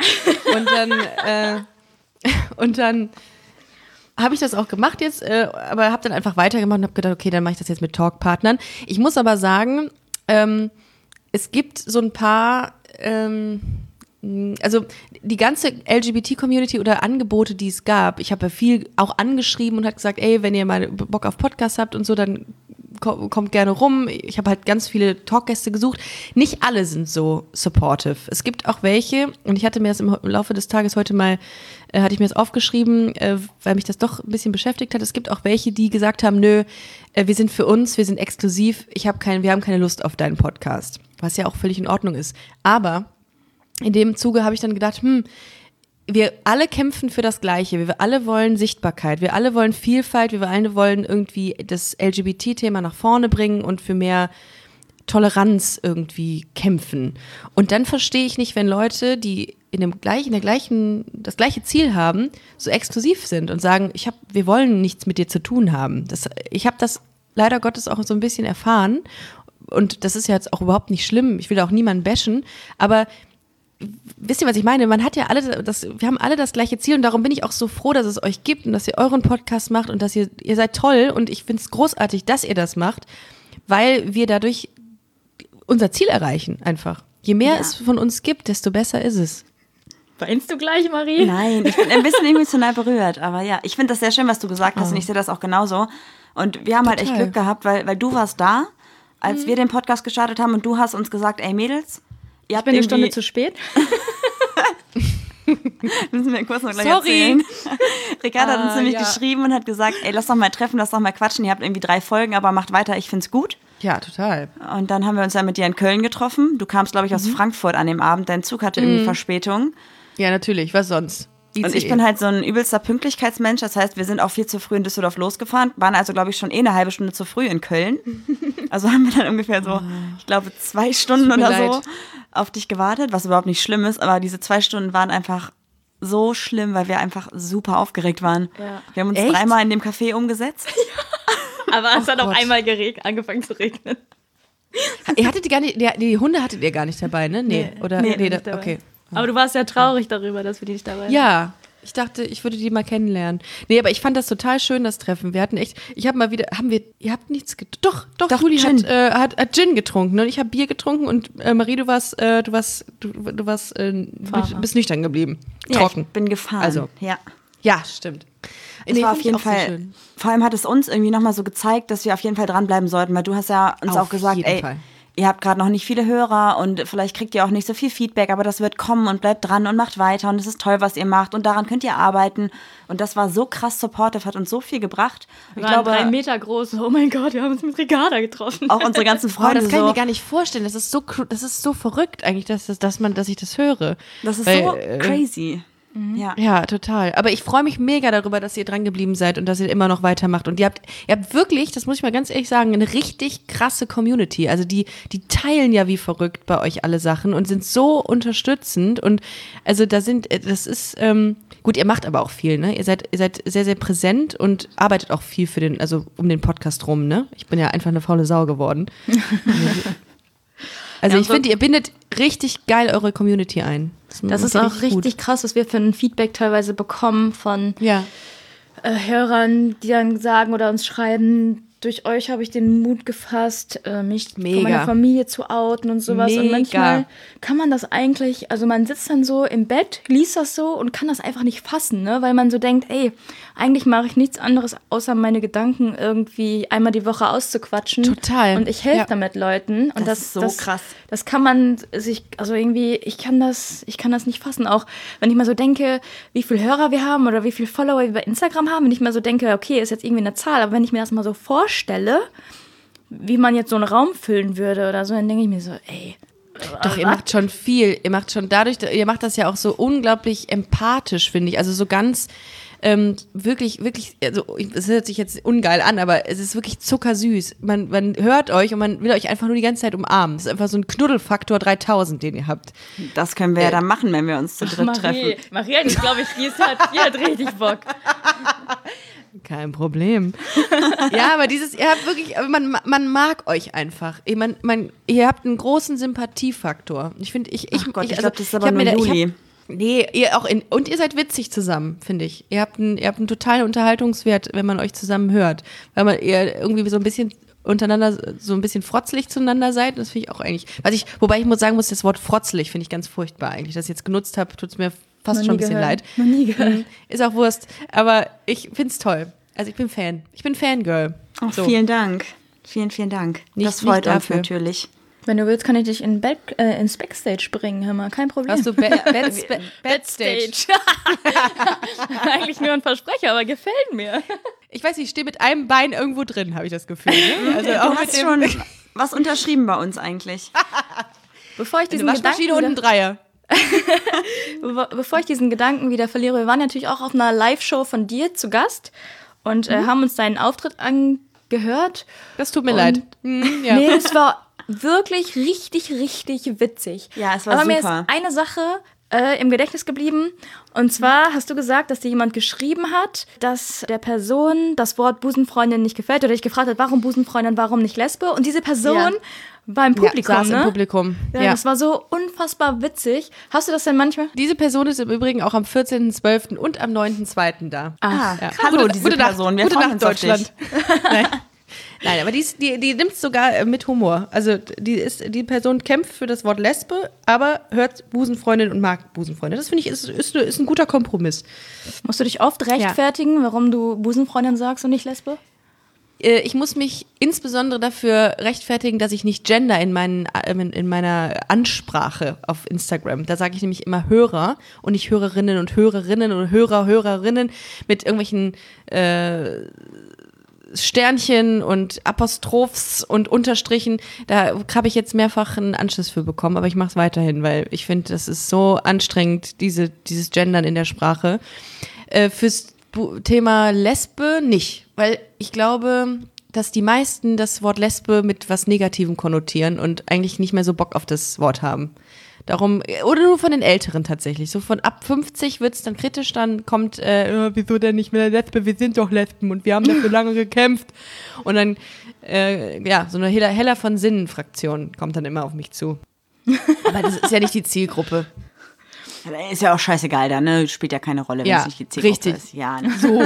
Und dann habe ich das auch gemacht jetzt, aber habe dann einfach weitergemacht und habe gedacht, okay, dann mache ich das jetzt mit Talkpartnern. Ich muss aber sagen, es gibt so ein paar, also die ganze LGBT-Community oder Angebote, die es gab, ich habe ja viel auch angeschrieben und hat gesagt, ey, wenn ihr mal Bock auf Podcast habt und so, dann kommt gerne rum. Ich habe halt ganz viele Talkgäste gesucht. Nicht alle sind so supportive. Es gibt auch welche, und ich hatte mir das im Laufe des Tages heute mal, hatte ich mir das aufgeschrieben, weil mich das doch ein bisschen beschäftigt hat. Es gibt auch welche, die gesagt haben, nö, wir sind für uns, wir sind exklusiv, wir haben keine Lust auf deinen Podcast. Was ja auch völlig in Ordnung ist. Aber in dem Zuge habe ich dann gedacht, wir alle kämpfen für das Gleiche. Wir alle wollen Sichtbarkeit. Wir alle wollen Vielfalt. Wir alle wollen irgendwie das LGBT-Thema nach vorne bringen und für mehr Toleranz irgendwie kämpfen. Und dann verstehe ich nicht, wenn Leute, die das gleiche Ziel haben, so exklusiv sind und sagen, wir wollen nichts mit dir zu tun haben. Ich habe das leider Gottes auch so ein bisschen erfahren. Und das ist ja jetzt auch überhaupt nicht schlimm. Ich will auch niemanden bashen. Aber wisst ihr, was ich meine? Wir haben alle das gleiche Ziel und darum bin ich auch so froh, dass es euch gibt und dass ihr euren Podcast macht und dass ihr seid toll und ich finde es großartig, dass ihr das macht, weil wir dadurch unser Ziel erreichen einfach. Je mehr es von uns gibt, desto besser ist es. Weinst du gleich, Marie? Nein, ich bin ein bisschen emotional berührt, aber ja, ich finde das sehr schön, was du gesagt hast und ich sehe das auch genauso. Und wir haben halt echt Glück gehabt, weil du warst da, als wir den Podcast gestartet haben und du hast uns gesagt, ey Mädels, ihr habt Ich bin eine Stunde zu spät. Müssen wir kurz noch gleich erzählen. Ricarda hat uns nämlich geschrieben und hat gesagt, ey, lass doch mal treffen, lass doch mal quatschen. Ihr habt irgendwie 3 Folgen, aber macht weiter, ich find's gut. Ja, total. Und dann haben wir uns ja mit dir in Köln getroffen. Du kamst, glaube ich, aus Frankfurt an dem Abend. Dein Zug hatte irgendwie Verspätung. Ja, natürlich. Was sonst? ICE. Und ich bin halt so ein übelster Pünktlichkeitsmensch. Das heißt, wir sind auch viel zu früh in Düsseldorf losgefahren. Waren also, glaube ich, schon eine halbe Stunde zu früh in Köln. Also haben wir dann ungefähr so, ich glaube, 2 Stunden oder so auf dich gewartet. Was überhaupt nicht schlimm ist. Aber diese 2 Stunden waren einfach so schlimm, weil wir einfach super aufgeregt waren. Ja. Wir haben uns 3-mal in dem Café umgesetzt. Aber es hat auch einmal angefangen zu regnen. Ihr hattet die Hunde hattet ihr gar nicht dabei, ne? Nee. Oder? Nee, okay. Aber du warst ja traurig darüber, dass wir die nicht dabei hatten. Ja, ich dachte, ich würde die mal kennenlernen. Nee, aber ich fand das total schön, das Treffen. Wir hatten echt, ihr habt nichts getrunken. Doch, Juli hat Gin getrunken und ich habe Bier getrunken und Marie, du bist nüchtern geblieben. Trocken. Ja, ich bin gefahren. Also, ja, stimmt. Es war auf jeden Fall, so vor allem hat es uns irgendwie nochmal so gezeigt, dass wir auf jeden Fall dranbleiben sollten, weil du hast ja uns auch gesagt, ihr habt gerade noch nicht viele Hörer und vielleicht kriegt ihr auch nicht so viel Feedback, aber das wird kommen und bleibt dran und macht weiter und es ist toll, was ihr macht und daran könnt ihr arbeiten. Und das war so krass supportive, hat uns so viel gebracht. Wir waren 3 Meter groß, oh mein Gott, wir haben uns mit Ricarda getroffen. Auch unsere ganzen Freunde. Das kann ich mir gar nicht vorstellen, das ist so verrückt eigentlich, dass ich das höre. Das ist so crazy. Ja, total. Aber ich freue mich mega darüber, dass ihr dran geblieben seid und dass ihr immer noch weitermacht. Und ihr habt wirklich, das muss ich mal ganz ehrlich sagen, eine richtig krasse Community. Also die teilen ja wie verrückt bei euch alle Sachen und sind so unterstützend. Und also gut, ihr macht aber auch viel, ne? Ihr seid sehr, sehr präsent und arbeitet auch viel um den Podcast rum, ne? Ich bin ja einfach eine faule Sau geworden. Also ich finde, ihr bindet richtig geil eure Community ein. Das ist auch richtig krass, was wir für ein Feedback teilweise bekommen von Hörern, die dann sagen oder uns schreiben, durch euch habe ich den Mut gefasst, mich von meiner Familie zu outen und sowas. Mega. Und manchmal kann man das eigentlich, also man sitzt dann so im Bett, liest das so und kann das einfach nicht fassen, ne? Weil man so denkt, ey, eigentlich mache ich nichts anderes, außer meine Gedanken irgendwie einmal die Woche auszuquatschen. Total. Und ich helfe damit Leuten. Und das ist so krass. Das kann man sich, also irgendwie, ich kann das nicht fassen. Auch wenn ich mal so denke, wie viele Hörer wir haben oder wie viele Follower wir bei Instagram haben, wenn ich mal so denke, okay, ist jetzt irgendwie eine Zahl, aber wenn ich mir das mal so vorstelle, wie man jetzt so einen Raum füllen würde oder so, dann denke ich mir so, ey. Doch, ihr macht schon viel. Ihr macht das ja auch so unglaublich empathisch, finde ich. Also so ganz wirklich, also es hört sich jetzt ungeil an, aber es ist wirklich zuckersüß. Man hört euch und man will euch einfach nur die ganze Zeit umarmen. Es ist einfach so ein Knuddelfaktor 3000, den ihr habt. Das können wir ja dann machen, wenn wir uns zu dritt treffen. Marie, ich glaube, die hat richtig Bock. Kein Problem. Ja, aber ihr habt wirklich, man mag euch einfach. Ihr habt einen großen Sympathiefaktor. Ich finde, ich glaube, das ist aber nur Juli. Nee, und ihr seid witzig zusammen, finde ich. Ihr habt einen totalen Unterhaltungswert, wenn man euch zusammen hört. Weil ihr irgendwie so ein bisschen untereinander, so ein bisschen frotzelig zueinander seid. Das finde ich auch eigentlich. Wobei ich sagen muss, das Wort frotzelig finde ich ganz furchtbar eigentlich. Dass ich jetzt genutzt habe, tut es mir fast schon ein bisschen leid. Noch nie gehört. Ist auch Wurst. Aber ich finde es toll. Also ich bin Fan. Ich bin Fangirl. Oh, so. Vielen Dank. Vielen Dank. Das freut uns natürlich. Wenn du willst, kann ich dich ins Backstage bringen, hör mal, kein Problem. Hast du Backstage? Eigentlich nur ein Versprecher, aber gefällt mir. Ich weiß nicht, ich stehe mit einem Bein irgendwo drin, habe ich das Gefühl. Ne? Also du hast schon was unterschrieben bei uns eigentlich. Bevor ich diesen Waschmaschine und ein Dreier. Bevor ich diesen Gedanken wieder verliere, wir waren natürlich auch auf einer Live-Show von dir zu Gast und haben uns deinen Auftritt angehört. Das tut mir leid. Ja. Nee, es war wirklich richtig, richtig witzig. Ja, es war aber super. Aber mir ist eine Sache im Gedächtnis geblieben. Und zwar hast du gesagt, dass dir jemand geschrieben hat, dass der Person das Wort Busenfreundin nicht gefällt. Oder dich gefragt hat, warum Busenfreundin, warum nicht Lesbe? Und diese Person war im Publikum, saß im Publikum. Ja, das war so unfassbar witzig. Hast du das denn manchmal? Diese Person ist im Übrigen auch am 14.12. und am 9.2. da. Ja. Hallo, diese Person. Wir freuen uns auf Deutschland. Nein, aber die nimmt es sogar mit Humor. Also die Person kämpft für das Wort Lesbe, aber hört Busenfreundin und mag Busenfreundin. Das finde ich ist ein guter Kompromiss. Musst du dich oft rechtfertigen, warum du Busenfreundin sagst und nicht Lesbe? ich muss mich insbesondere dafür rechtfertigen, dass ich nicht gender in meiner Ansprache auf Instagram. Da sage ich nämlich immer Hörer und nicht Hörerinnen und Hörerinnen und Hörerinnen mit irgendwelchen Sternchen und Apostrophs und Unterstrichen. Da habe ich jetzt mehrfach einen Anschluss für bekommen, aber ich mache es weiterhin, weil ich finde, das ist so anstrengend, dieses Gendern in der Sprache. Fürs Thema Lesbe nicht, weil ich glaube, dass die meisten das Wort Lesbe mit was Negativem konnotieren und eigentlich nicht mehr so Bock auf das Wort haben. Darum, oder nur von den Älteren tatsächlich. So von ab 50 wird's dann kritisch, dann kommt, wieso denn nicht mehr Lesbe? Wir sind doch Lesben und wir haben dafür lange gekämpft. Und dann, so eine Heller von Sinnen-Fraktion kommt dann immer auf mich zu. Aber das ist ja nicht die Zielgruppe. Ja, ist ja auch scheißegal, da, ne? Spielt ja keine Rolle, wenn es nicht die Zielgruppe richtig. ist. Ja,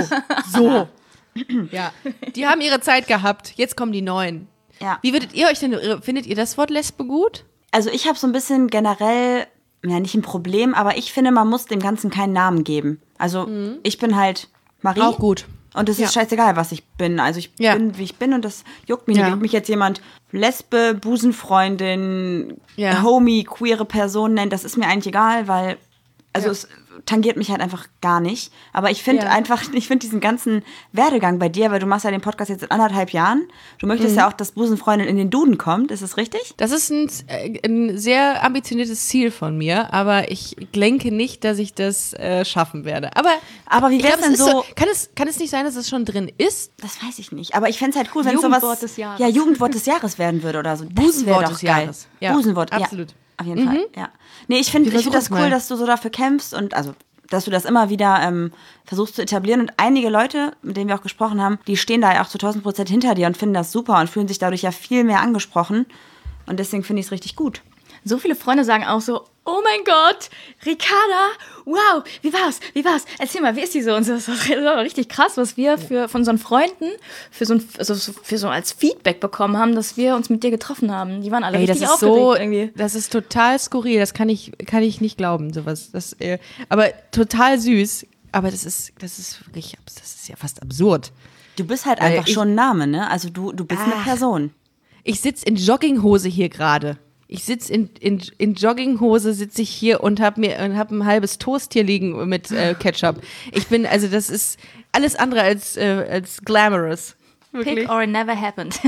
So. Ja, die haben ihre Zeit gehabt, jetzt kommen die Neuen. Ja. Wie findet ihr das Wort Lesbe gut? Also ich habe so ein bisschen generell, ja nicht ein Problem, aber ich finde, man muss dem Ganzen keinen Namen geben. Also ich bin halt Marie. Auch gut. Und es ist scheißegal, was ich bin. Also ich bin, wie ich bin und das juckt mich nicht. Ob mich jetzt jemand Lesbe, Busenfreundin, Homie, queere Person nennt, das ist mir eigentlich egal, weil es tangiert mich halt einfach gar nicht. Aber ich finde diesen ganzen Werdegang bei dir, weil du machst ja den Podcast jetzt seit 1,5 Jahren. Du möchtest ja auch, dass Busenfreundin in den Duden kommt. Ist das richtig? Das ist ein sehr ambitioniertes Ziel von mir, aber ich denke nicht, dass ich das schaffen werde. Aber wie wäre es denn so? Kann es nicht sein, dass es schon drin ist? Das weiß ich nicht. Aber ich fände es halt cool, wenn es Jugendwort des Jahres. Ja, Jugendwort des Jahres werden würde oder so. Busenwort des Jahres. Ja, Busenwort, absolut. Ja. Auf jeden Fall, ja. Nee, ich finde das cool, dass du so dafür kämpfst und also, dass du das immer wieder versuchst zu etablieren. Und einige Leute, mit denen wir auch gesprochen haben, die stehen da ja auch zu 1000% hinter dir und finden das super und fühlen sich dadurch ja viel mehr angesprochen. Und deswegen finde ich es richtig gut. So viele Freunde sagen auch so, oh mein Gott, Ricarda, wow, wie war's? Erzähl mal, wie ist die so? Und das ist richtig krass, was wir von unseren Freunden für so als Feedback bekommen haben, dass wir uns mit dir getroffen haben. Die waren alle richtig aufgeregt irgendwie. Das ist total skurril, das kann ich nicht glauben, sowas. Aber total süß, aber das ist wirklich, das ist ja fast absurd. Du bist halt einfach schon ein Name, ne? Also du bist eine Person. Ich sitze in Jogginghose hier gerade. Ich sitze in Jogginghose, sitze ich hier und hab ein halbes Toast hier liegen mit Ketchup. Das ist alles andere als glamorous. Wirklich. Pick or it never happened.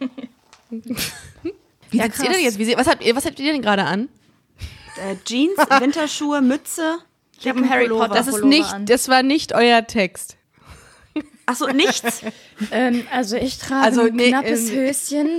Wie sitzt ihr denn jetzt? Was habt ihr denn gerade an? Jeans, Winterschuhe, Mütze. Ich habe einen Harry Potter Das war nicht euer Text. Achso, nichts? Also ich trage ein knappes Höschen.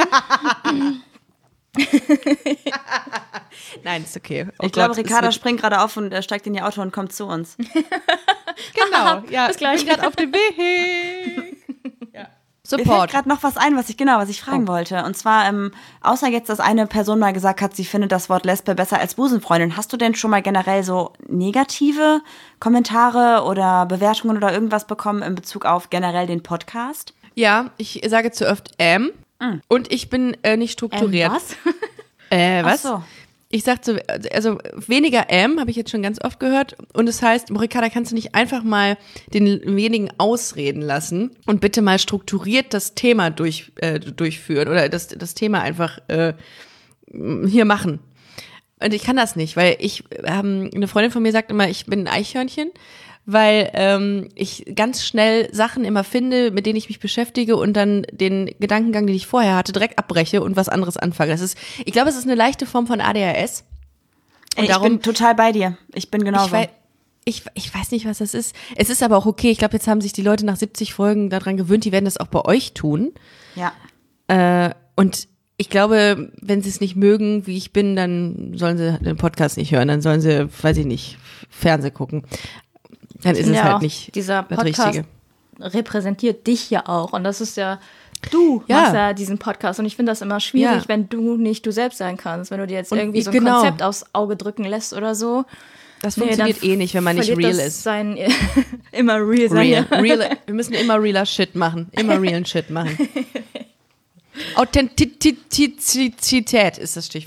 Nein, ist okay. Ich glaube, Ricarda springt gerade auf und steigt in ihr Auto und kommt zu uns. Genau, ja. Ich bin gerade auf dem Weg. Ja. Support. Mir fällt gerade noch was ein, was ich fragen wollte. Und zwar, außer jetzt, dass eine Person mal gesagt hat, sie findet das Wort Lesbe besser als Busenfreundin, hast du denn schon mal generell so negative Kommentare oder Bewertungen oder irgendwas bekommen in Bezug auf generell den Podcast? Ja, ich sage zu oft und ich bin nicht strukturiert. Was? Was? Ach so. Ich sag so, also weniger habe ich jetzt schon ganz oft gehört. Und das heißt, Ricarda, kannst du nicht einfach mal den wenigen ausreden lassen und bitte mal strukturiert das Thema durchführen oder das Thema einfach hier machen. Und ich kann das nicht, weil eine Freundin von mir sagt immer, ich bin ein Eichhörnchen, weil ich ganz schnell Sachen immer finde, mit denen ich mich beschäftige und dann den Gedankengang, den ich vorher hatte, direkt abbreche und was anderes anfange. Ich glaube, es ist eine leichte Form von ADHS. Und ich bin total bei dir. Ich bin genauso. Ich weiß nicht, was das ist. Es ist aber auch okay. Ich glaube, jetzt haben sich die Leute nach 70 Folgen daran gewöhnt, die werden das auch bei euch tun. Ja. Und ich glaube, wenn sie es nicht mögen, wie ich bin, dann sollen sie den Podcast nicht hören. Dann sollen sie, weiß ich nicht, Fernsehen gucken. Dann ist es halt nicht dieser das Podcast Richtige. Repräsentiert dich ja auch. Und das ist ja, du machst ja diesen Podcast. Und ich finde das immer schwierig, wenn du nicht du selbst sein kannst. Wenn du dir jetzt irgendwie so ein Konzept aufs Auge drücken lässt oder so. Das funktioniert nicht, wenn man nicht real ist. Immer real sein. Real. Wir müssen immer realer Shit machen. Immer realen Shit machen. Authentizität ist das Stichwort.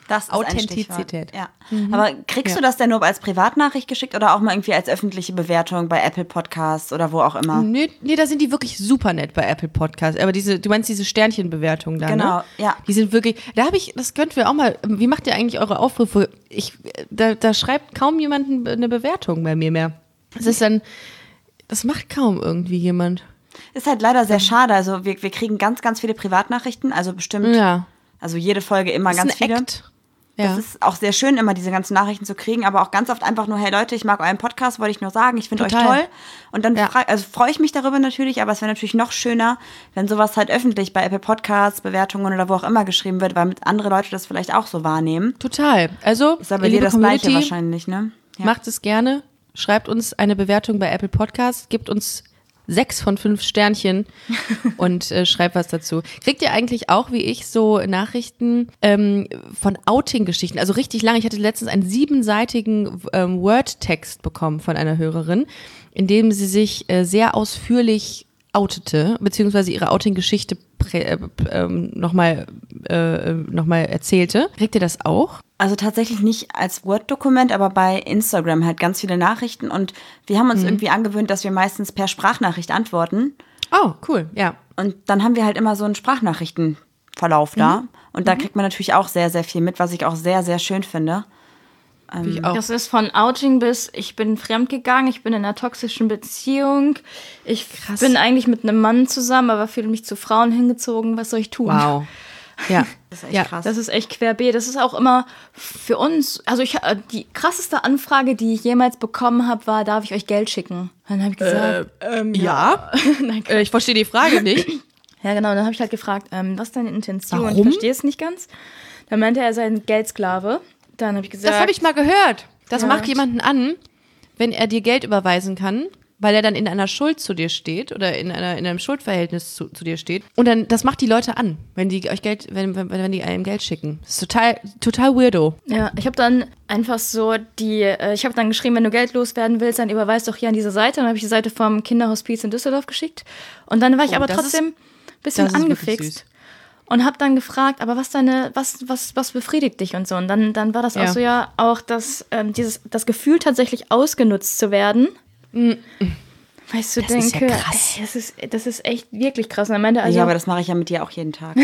Das ist Authentizität. Ja. Aber kriegst du das denn nur als Privatnachricht geschickt oder auch mal irgendwie als öffentliche Bewertung bei Apple Podcasts oder wo auch immer? Nee, da sind die wirklich super nett bei Apple Podcasts. Aber du meinst diese Sternchenbewertungen da, Genau, ne? ja. Die sind wirklich, das könnten wir auch mal, wie macht ihr eigentlich eure Aufrufe? Da schreibt kaum jemand eine Bewertung bei mir mehr. Das macht kaum irgendwie jemand. Ist halt leider sehr schade. Also wir kriegen ganz, ganz viele Privatnachrichten, also bestimmt, also jede Folge immer Das ist ganz ein viele. Act. Ja. Das ist auch sehr schön, immer diese ganzen Nachrichten zu kriegen, aber auch ganz oft einfach nur, hey Leute, ich mag euren Podcast, wollte ich nur sagen, ich finde euch Total. toll. Und dann freue ich mich darüber natürlich, aber es wäre natürlich noch schöner, wenn sowas halt öffentlich bei Apple Podcasts, Bewertungen oder wo auch immer geschrieben wird, weil andere Leute das vielleicht auch so wahrnehmen. Total. Also, Ist aber bei dir das Gleiche wahrscheinlich, ne? Ja. Macht es gerne. Schreibt uns eine Bewertung bei Apple Podcasts, gibt uns 6 von 5 Sternchen und schreibt was dazu. Kriegt ihr eigentlich auch, wie ich, so Nachrichten von Outing-Geschichten? Also richtig lange. Ich hatte letztens einen 7-seitigen Word-Text bekommen von einer Hörerin, in dem sie sich sehr ausführlich outete, beziehungsweise ihre Outing-Geschichte nochmal erzählte. Kriegt ihr das auch? Also tatsächlich nicht als Word-Dokument, aber bei Instagram halt ganz viele Nachrichten und wir haben uns irgendwie angewöhnt, dass wir meistens per Sprachnachricht antworten. Oh, cool, ja. Und dann haben wir halt immer so einen Sprachnachrichtenverlauf da und da kriegt man natürlich auch sehr, sehr viel mit, was ich auch sehr, sehr schön finde. Ich auch. Das ist von Outing bis ich bin fremdgegangen, ich bin in einer toxischen Beziehung, ich bin eigentlich mit einem Mann zusammen, aber fühle mich zu Frauen hingezogen, was soll ich tun? Wow. Ja, Das ist echt krass. Das ist echt querbeet. Das ist auch immer für uns, also die krasseste Anfrage, die ich jemals bekommen habe, war, darf ich euch Geld schicken? Dann habe ich gesagt, ja. Ich verstehe die Frage nicht. ja genau, dann habe ich halt gefragt, was ist deine Intention? Warum? Ich verstehe es nicht ganz. Dann meinte er, er sei ein Geldsklave. Dann habe ich gesagt, Das habe ich mal gehört. Das macht jemanden an, wenn er dir Geld überweisen kann, weil er dann in einer Schuld zu dir steht oder in einem Schuldverhältnis zu dir steht. Und dann, das macht die Leute an, wenn die euch Geld, wenn die einem Geld schicken. Das ist total weirdo. Ja, ich habe dann einfach so ich habe dann geschrieben, wenn du Geld loswerden willst, dann überweis doch hier an diese Seite. Dann habe ich die Seite vom Kinderhospiz in Düsseldorf geschickt. Und dann war ich aber trotzdem ein bisschen angefixt. Und habe dann gefragt, aber was befriedigt dich und so. Und dann war das auch so, auch das Gefühl tatsächlich ausgenutzt zu werden. Weißt du, Das ist ja krass. Das ist echt wirklich krass. Und am Ende Ja, aber das mache ich ja mit dir auch jeden Tag.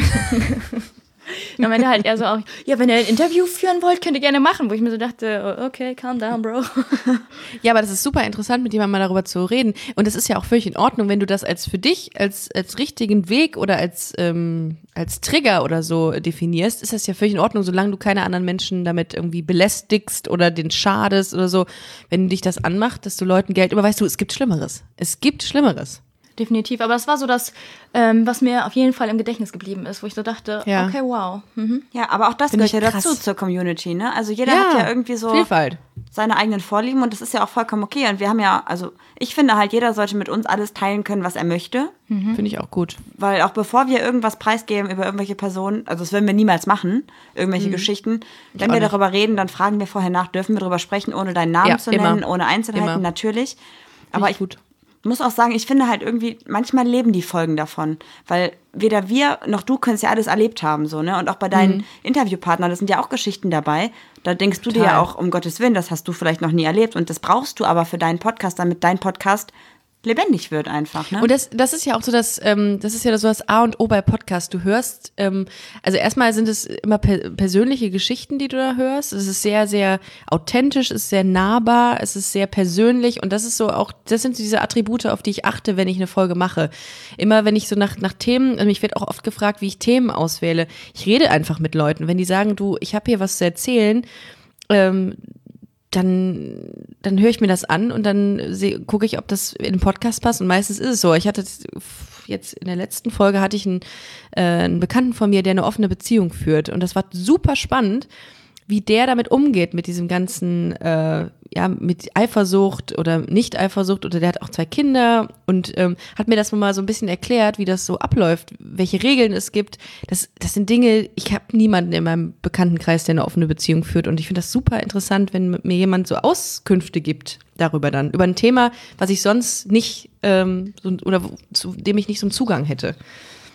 am Ende halt eher so auch, ja, wenn ihr ein Interview führen wollt, könnt ihr gerne machen. Wo ich mir so dachte, okay, calm down, bro. Ja, aber das ist super interessant, mit jemandem mal darüber zu reden. Und es ist ja auch völlig in Ordnung, wenn du das für dich als richtigen Weg oder als Trigger oder so definierst, ist das ja völlig in Ordnung, solange du keine anderen Menschen damit irgendwie belästigst oder den schadest oder so. Wenn dich das anmacht, dass du Leuten Geld überweist, es gibt Schlimmeres. Es gibt Schlimmeres. Definitiv, aber das war so das, was mir auf jeden Fall im Gedächtnis geblieben ist, wo ich so dachte, okay, wow. Ja, aber auch das gehört ja dazu zur Community, ne? Also jeder hat ja irgendwie so Vielfalt. seine eigenen Vorlieben und das ist ja auch vollkommen okay. Und wir haben ja, also ich finde halt, jeder sollte mit uns alles teilen können, was er möchte. Finde ich auch gut. Weil auch bevor wir irgendwas preisgeben über irgendwelche Personen, also das würden wir niemals machen, irgendwelche Geschichten, wenn wir darüber reden, dann fragen wir vorher nach, dürfen wir darüber sprechen, ohne deinen Namen zu nennen, ohne Einzelheiten, natürlich. Aber ich muss auch sagen, ich finde halt irgendwie, manchmal leben die Folgen davon, weil weder wir noch du können es ja alles erlebt haben, so, ne? Und auch bei deinen Interviewpartnern, das sind ja auch Geschichten dabei. Da denkst du dir ja auch, um Gottes Willen, das hast du vielleicht noch nie erlebt und das brauchst du aber für deinen Podcast, damit dein Podcast lebendig wird einfach, ne? Und das ist ja auch so das ist ja so das A und O bei Podcast. Du hörst, also erstmal sind es immer persönliche Geschichten, die du da hörst. Es ist sehr, sehr authentisch, es ist sehr nahbar, es ist sehr persönlich und das ist so auch, das sind so diese Attribute, auf die ich achte, wenn ich eine Folge mache. Immer wenn ich so nach Themen, mich wird auch oft gefragt, wie ich Themen auswähle. Ich rede einfach mit Leuten. Wenn die sagen, du, ich habe hier was zu erzählen, dann höre ich mir das an und dann gucke ich, ob das in den Podcast passt und meistens ist es so. Ich hatte jetzt in der letzten Folge hatte ich einen Bekannten von mir, der eine offene Beziehung führt und das war super spannend, wie der damit umgeht mit diesem ganzen, mit Eifersucht oder Nicht-Eifersucht oder der hat auch 2 Kinder und hat mir das mal so ein bisschen erklärt, wie das so abläuft, welche Regeln es gibt. Das sind Dinge, ich habe niemanden in meinem Bekanntenkreis, der eine offene Beziehung führt und ich finde das super interessant, wenn mir jemand so Auskünfte gibt darüber dann, über ein Thema, was ich sonst nicht, oder zu dem ich nicht so einen Zugang hätte.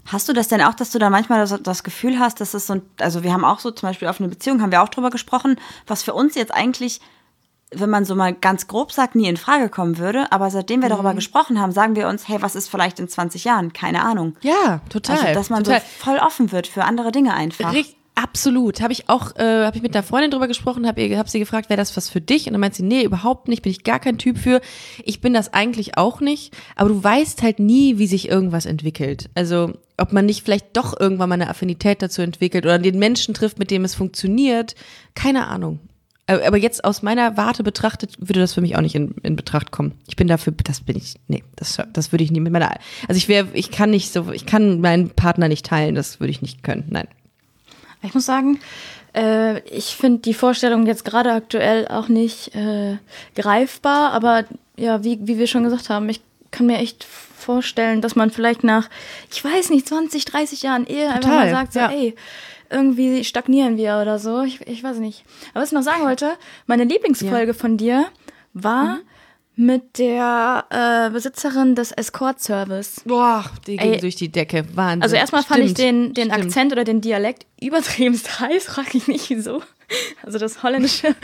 Hast du das denn auch, dass du da manchmal das Gefühl hast, dass es so also wir haben auch so zum Beispiel offene Beziehungen, haben wir auch drüber gesprochen, was für uns jetzt eigentlich, wenn man so mal ganz grob sagt, nie in Frage kommen würde, aber seitdem wir darüber gesprochen haben, sagen wir uns, hey, was ist vielleicht in 20 Jahren? Keine Ahnung. Ja, total. Also, dass man so voll offen wird für andere Dinge einfach. Absolut. Habe ich mit einer Freundin drüber gesprochen, hab sie gefragt, wäre das was für dich? Und dann meint sie, nee, überhaupt nicht, bin ich gar kein Typ für. Ich bin das eigentlich auch nicht, aber du weißt halt nie, wie sich irgendwas entwickelt. Also, ob man nicht vielleicht doch irgendwann mal eine Affinität dazu entwickelt oder den Menschen trifft, mit dem es funktioniert. Keine Ahnung. Aber jetzt aus meiner Warte betrachtet, würde das für mich auch nicht in Betracht kommen. Ich bin dafür, das würde ich nie mit meiner, also ich kann meinen Partner nicht teilen, das würde ich nicht können, nein. Ich muss sagen, ich finde die Vorstellung jetzt gerade aktuell auch nicht greifbar, aber ja, wie wir schon gesagt haben, ich kann mir echt vorstellen, dass man vielleicht nach, ich weiß nicht, 20, 30 Jahren Ehe einfach mal sagt, so, ey, irgendwie stagnieren wir oder so, ich weiß nicht. Aber was ich noch sagen wollte, meine Lieblingsfolge von dir war mit der Besitzerin des Escort-Service. Boah, die ging durch die Decke. Wahnsinn. Also erstmal fand ich den Akzent oder den Dialekt übertriebenst heiß, frage ich nicht wieso. Also das Holländische.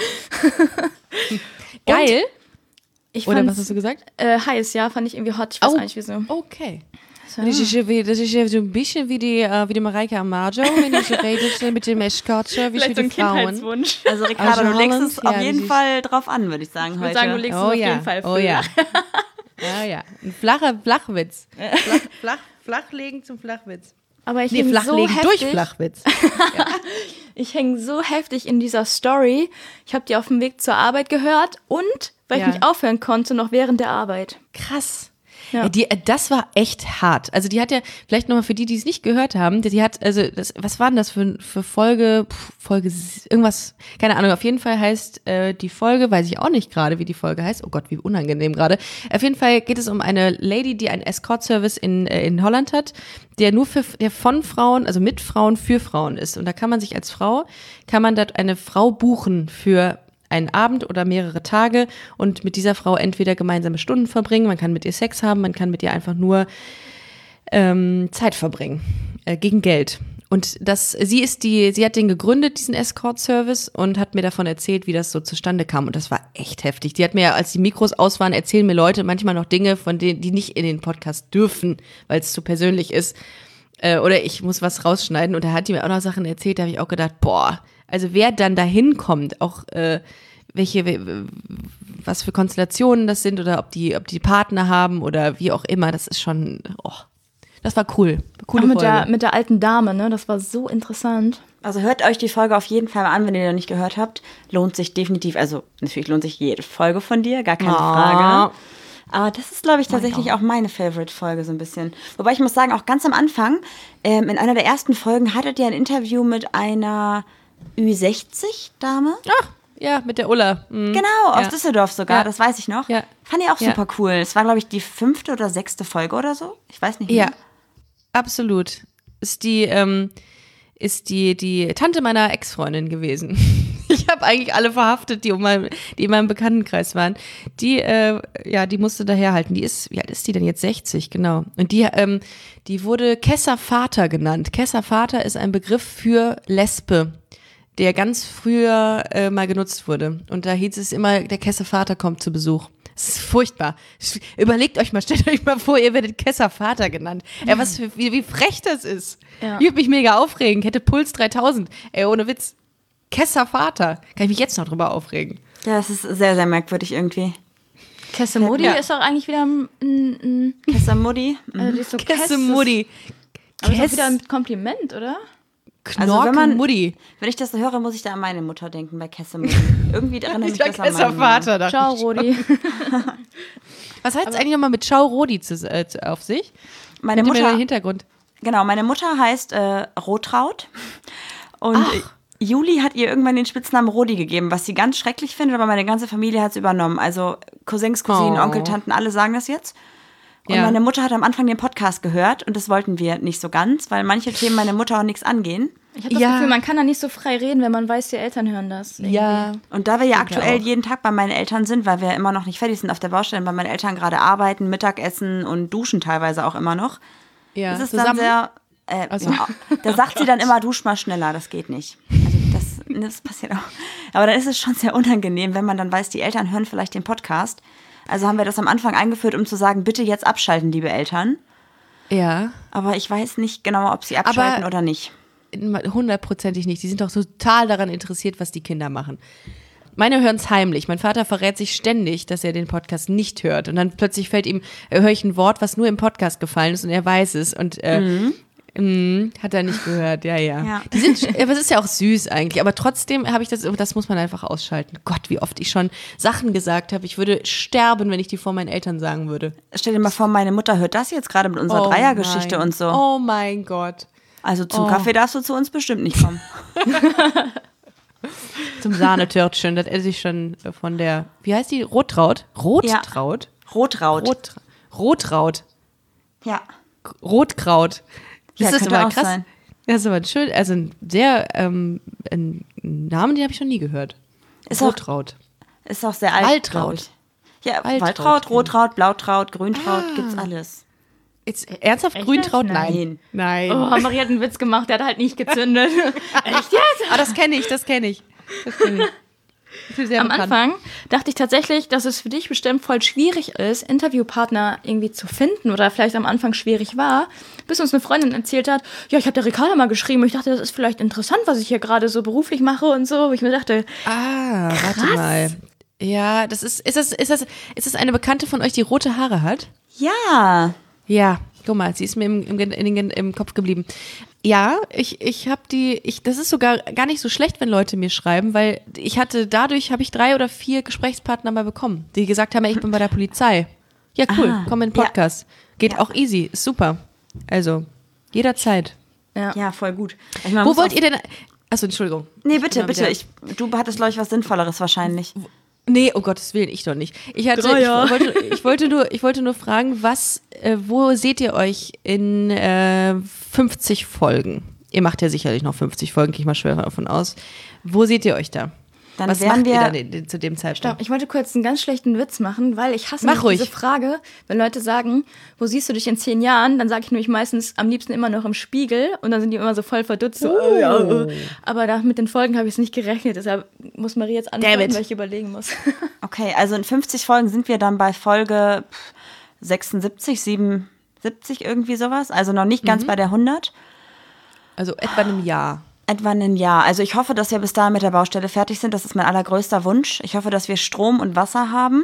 Geil. Oder was hast du gesagt? Heiß, ja, fand ich irgendwie hot. Ich weiß auch nicht wieso. Okay. Das ist ja so ein bisschen wie die Mareike Amado, wenn ich rede mit dem Escort-Service für die Frauen. Also Ricardo, du legst es auf jeden Fall drauf an, würde ich sagen heute. Ich würde sagen, du legst es auf jeden Fall für. Oh ja. Ja. Ein Flachwitz. Flachlegen zum Flachwitz. Aber ich hänge so heftig durch Flachwitz. Ja. Ich hänge so heftig in dieser Story. Ich habe die auf dem Weg zur Arbeit gehört und weil ich nicht aufhören konnte, noch während der Arbeit. Krass. Ja. Das war echt hart. Also die hat ja, vielleicht nochmal für die es nicht gehört haben, die hat, also was war denn das für Folge, irgendwas, keine Ahnung, auf jeden Fall heißt die Folge, weiß ich auch nicht gerade, wie die Folge heißt, oh Gott, wie unangenehm gerade. Auf jeden Fall geht es um eine Lady, die einen Escort-Service in Holland hat, der von Frauen, also mit Frauen für Frauen ist. Und da kann man sich als Frau, dort eine Frau buchen für einen Abend oder mehrere Tage und mit dieser Frau entweder gemeinsame Stunden verbringen, man kann mit ihr Sex haben, man kann mit ihr einfach nur Zeit verbringen, gegen Geld. Und sie hat den gegründet, diesen Escort-Service, und hat mir davon erzählt, wie das so zustande kam. Und das war echt heftig. Die hat mir, als die Mikros aus waren, erzählen mir Leute manchmal noch Dinge, von denen die nicht in den Podcast dürfen, weil es zu persönlich ist. Oder ich muss was rausschneiden. Und da hat die mir auch noch Sachen erzählt, da habe ich auch gedacht, boah, also wer dann dahin kommt, auch was für Konstellationen das sind oder ob die Partner haben oder wie auch immer, das ist schon, das war cool. Coole Folge. Mit der alten Dame, ne? Das war so interessant. Also hört euch die Folge auf jeden Fall mal an, wenn ihr noch nicht gehört habt. Lohnt sich definitiv, also natürlich lohnt sich jede Folge von dir, gar keine Frage. Aber das ist, glaube ich, tatsächlich auch meine Favorite-Folge so ein bisschen. Wobei ich muss sagen, auch ganz am Anfang, in einer der ersten Folgen hattet ihr ein Interview mit einer Ü60-Dame. Ach, ja, mit der Ulla. Mhm. Genau, aus Düsseldorf sogar, das weiß ich noch. Ja. Fand ich auch super cool. Es war, glaube ich, die 5. oder 6. Folge oder so. Ich weiß nicht mehr. Ja, absolut. Ist die Tante meiner Ex-Freundin gewesen. Ich habe eigentlich alle verhaftet, die in meinem Bekanntenkreis waren. Die musste daherhalten. Wie alt ist die denn jetzt? 60, genau. Und die wurde Kesser-Vater genannt. Kesser-Vater ist ein Begriff für Lesbe, der ganz früher mal genutzt wurde. Und da hieß es immer, der Kesser-Vater kommt zu Besuch. Das ist furchtbar. Stellt euch mal vor, ihr werdet Kesser-Vater genannt. Wie frech das ist. Ja. Ich würde mich mega aufregen. Ich hätte Puls 3000. Ohne Witz. Kesser-Vater. Kann ich mich jetzt noch drüber aufregen. Ja, das ist sehr, sehr merkwürdig irgendwie. Kessemudi ist doch eigentlich wieder ein Kessemudi? Kessemudi. Aber ist doch wieder ein Kompliment, oder? Knorke-Mudi. Wenn ich das so höre, muss ich da an meine Mutter denken bei Kessemudi. Irgendwie erinnere mich das an meine Vater. Ciao, Rodi. Was heißt eigentlich nochmal mit Ciao, Rodi auf sich? Meine Mutter. Hintergrund. Genau, meine Mutter heißt Rotraud. Und Juli hat ihr irgendwann den Spitznamen Rodi gegeben, was sie ganz schrecklich findet, aber meine ganze Familie hat es übernommen. Also Cousins, Cousinen, Onkel, Tanten, alle sagen das jetzt. Und meine Mutter hat am Anfang den Podcast gehört und das wollten wir nicht so ganz, weil manche Themen meine Mutter auch nichts angehen. Ich habe das Gefühl, man kann da nicht so frei reden, wenn man weiß, die Eltern hören das. Irgendwie. Ja. Und da wir ja aktuell jeden Tag bei meinen Eltern sind, weil wir immer noch nicht fertig sind auf der Baustelle, weil meine Eltern gerade arbeiten, Mittagessen und duschen teilweise auch immer noch, ist es dann sehr Also. Ja, da sagt sie dann immer, dusch mal schneller, das geht nicht. Also das passiert auch. Aber dann ist es schon sehr unangenehm, wenn man dann weiß, die Eltern hören vielleicht den Podcast. Also haben wir das am Anfang eingeführt, um zu sagen, bitte jetzt abschalten, liebe Eltern. Ja. Aber ich weiß nicht genau, ob sie abschalten oder nicht. 100%ig nicht. Die sind doch total daran interessiert, was die Kinder machen. Meine hören es heimlich. Mein Vater verrät sich ständig, dass er den Podcast nicht hört. Und dann plötzlich höre ich ein Wort, was nur im Podcast gefallen ist und er weiß es. Und hat er nicht gehört, ja. Aber es ist ja auch süß eigentlich. Aber trotzdem habe ich das muss man einfach ausschalten. Gott, wie oft ich schon Sachen gesagt habe. Ich würde sterben, wenn ich die vor meinen Eltern sagen würde. Stell dir mal vor, meine Mutter hört das jetzt gerade mit unserer Dreiergeschichte und so. Oh mein Gott. Also zum Kaffee darfst du zu uns bestimmt nicht kommen. Zum Sahnetörtchen, das esse ich schon von der, wie heißt die? Rottraut? Rottraut? Ja. Rotraut. Rotraut. Ja. Rotkraut. Das ist aber krass. Sein. Das ist aber schön, also ein sehr, ein Namen, den habe ich noch nie gehört. Rotraut. Ist auch sehr alt, Waltraut. Ja, Waltraut, Rotraut, Blautraut, Grüntraut, gibt's alles. Jetzt, ernsthaft Echt Grüntraut? jetzt? Nein. Oh, Marie hat einen Witz gemacht, der hat halt nicht gezündet. Echt jetzt? Ah, das kenne ich. Das ist sehr Am bekannt. Anfang dachte ich tatsächlich, dass es für dich bestimmt voll schwierig ist, Interviewpartner irgendwie zu finden oder vielleicht am Anfang schwierig war, bis uns eine Freundin erzählt hat, ja, ich habe der Ricarda mal geschrieben und ich dachte, das ist vielleicht interessant, was ich hier gerade so beruflich mache und so. Wo ich mir dachte, Warte mal. Ja, ist das eine Bekannte von euch, die rote Haare hat? Ja. Ja, guck mal, sie ist mir im Kopf geblieben. Ja, das ist sogar gar nicht so schlecht, wenn Leute mir schreiben, weil dadurch habe ich 3 oder 4 Gesprächspartner mal bekommen, die gesagt haben, ich bin bei der Polizei. Ja, cool, komm in den Podcast. Geht auch easy, ist super. Also, jederzeit. Ja, voll gut. Wo wollt ihr denn, achso, Entschuldigung. Nee, bitte. Du hattest, glaube ich, was Sinnvolleres wahrscheinlich. Nee, um Gottes Willen, ich doch nicht. Ich wollte nur fragen, wo seht ihr euch in 50 Folgen? Ihr macht ja sicherlich noch 50 Folgen, gehe ich mal schwer davon aus. Wo seht ihr euch da? Was macht ihr dann zu dem Zeitpunkt? ich wollte kurz einen ganz schlechten Witz machen, weil ich hasse diese Frage, wenn Leute sagen, wo siehst du dich in 10 Jahren? Dann sage ich nämlich meistens am liebsten immer noch im Spiegel und dann sind die immer so voll verdutzt. So, Aber mit den Folgen habe ich es nicht gerechnet, deshalb muss Marie jetzt antworten, weil ich überlegen muss. Okay, also in 50 Folgen sind wir dann bei Folge 76, 77, irgendwie sowas. Also noch nicht ganz bei der 100. Also etwa einem Jahr. Etwa ein Jahr. Also ich hoffe, dass wir bis dahin mit der Baustelle fertig sind. Das ist mein allergrößter Wunsch. Ich hoffe, dass wir Strom und Wasser haben.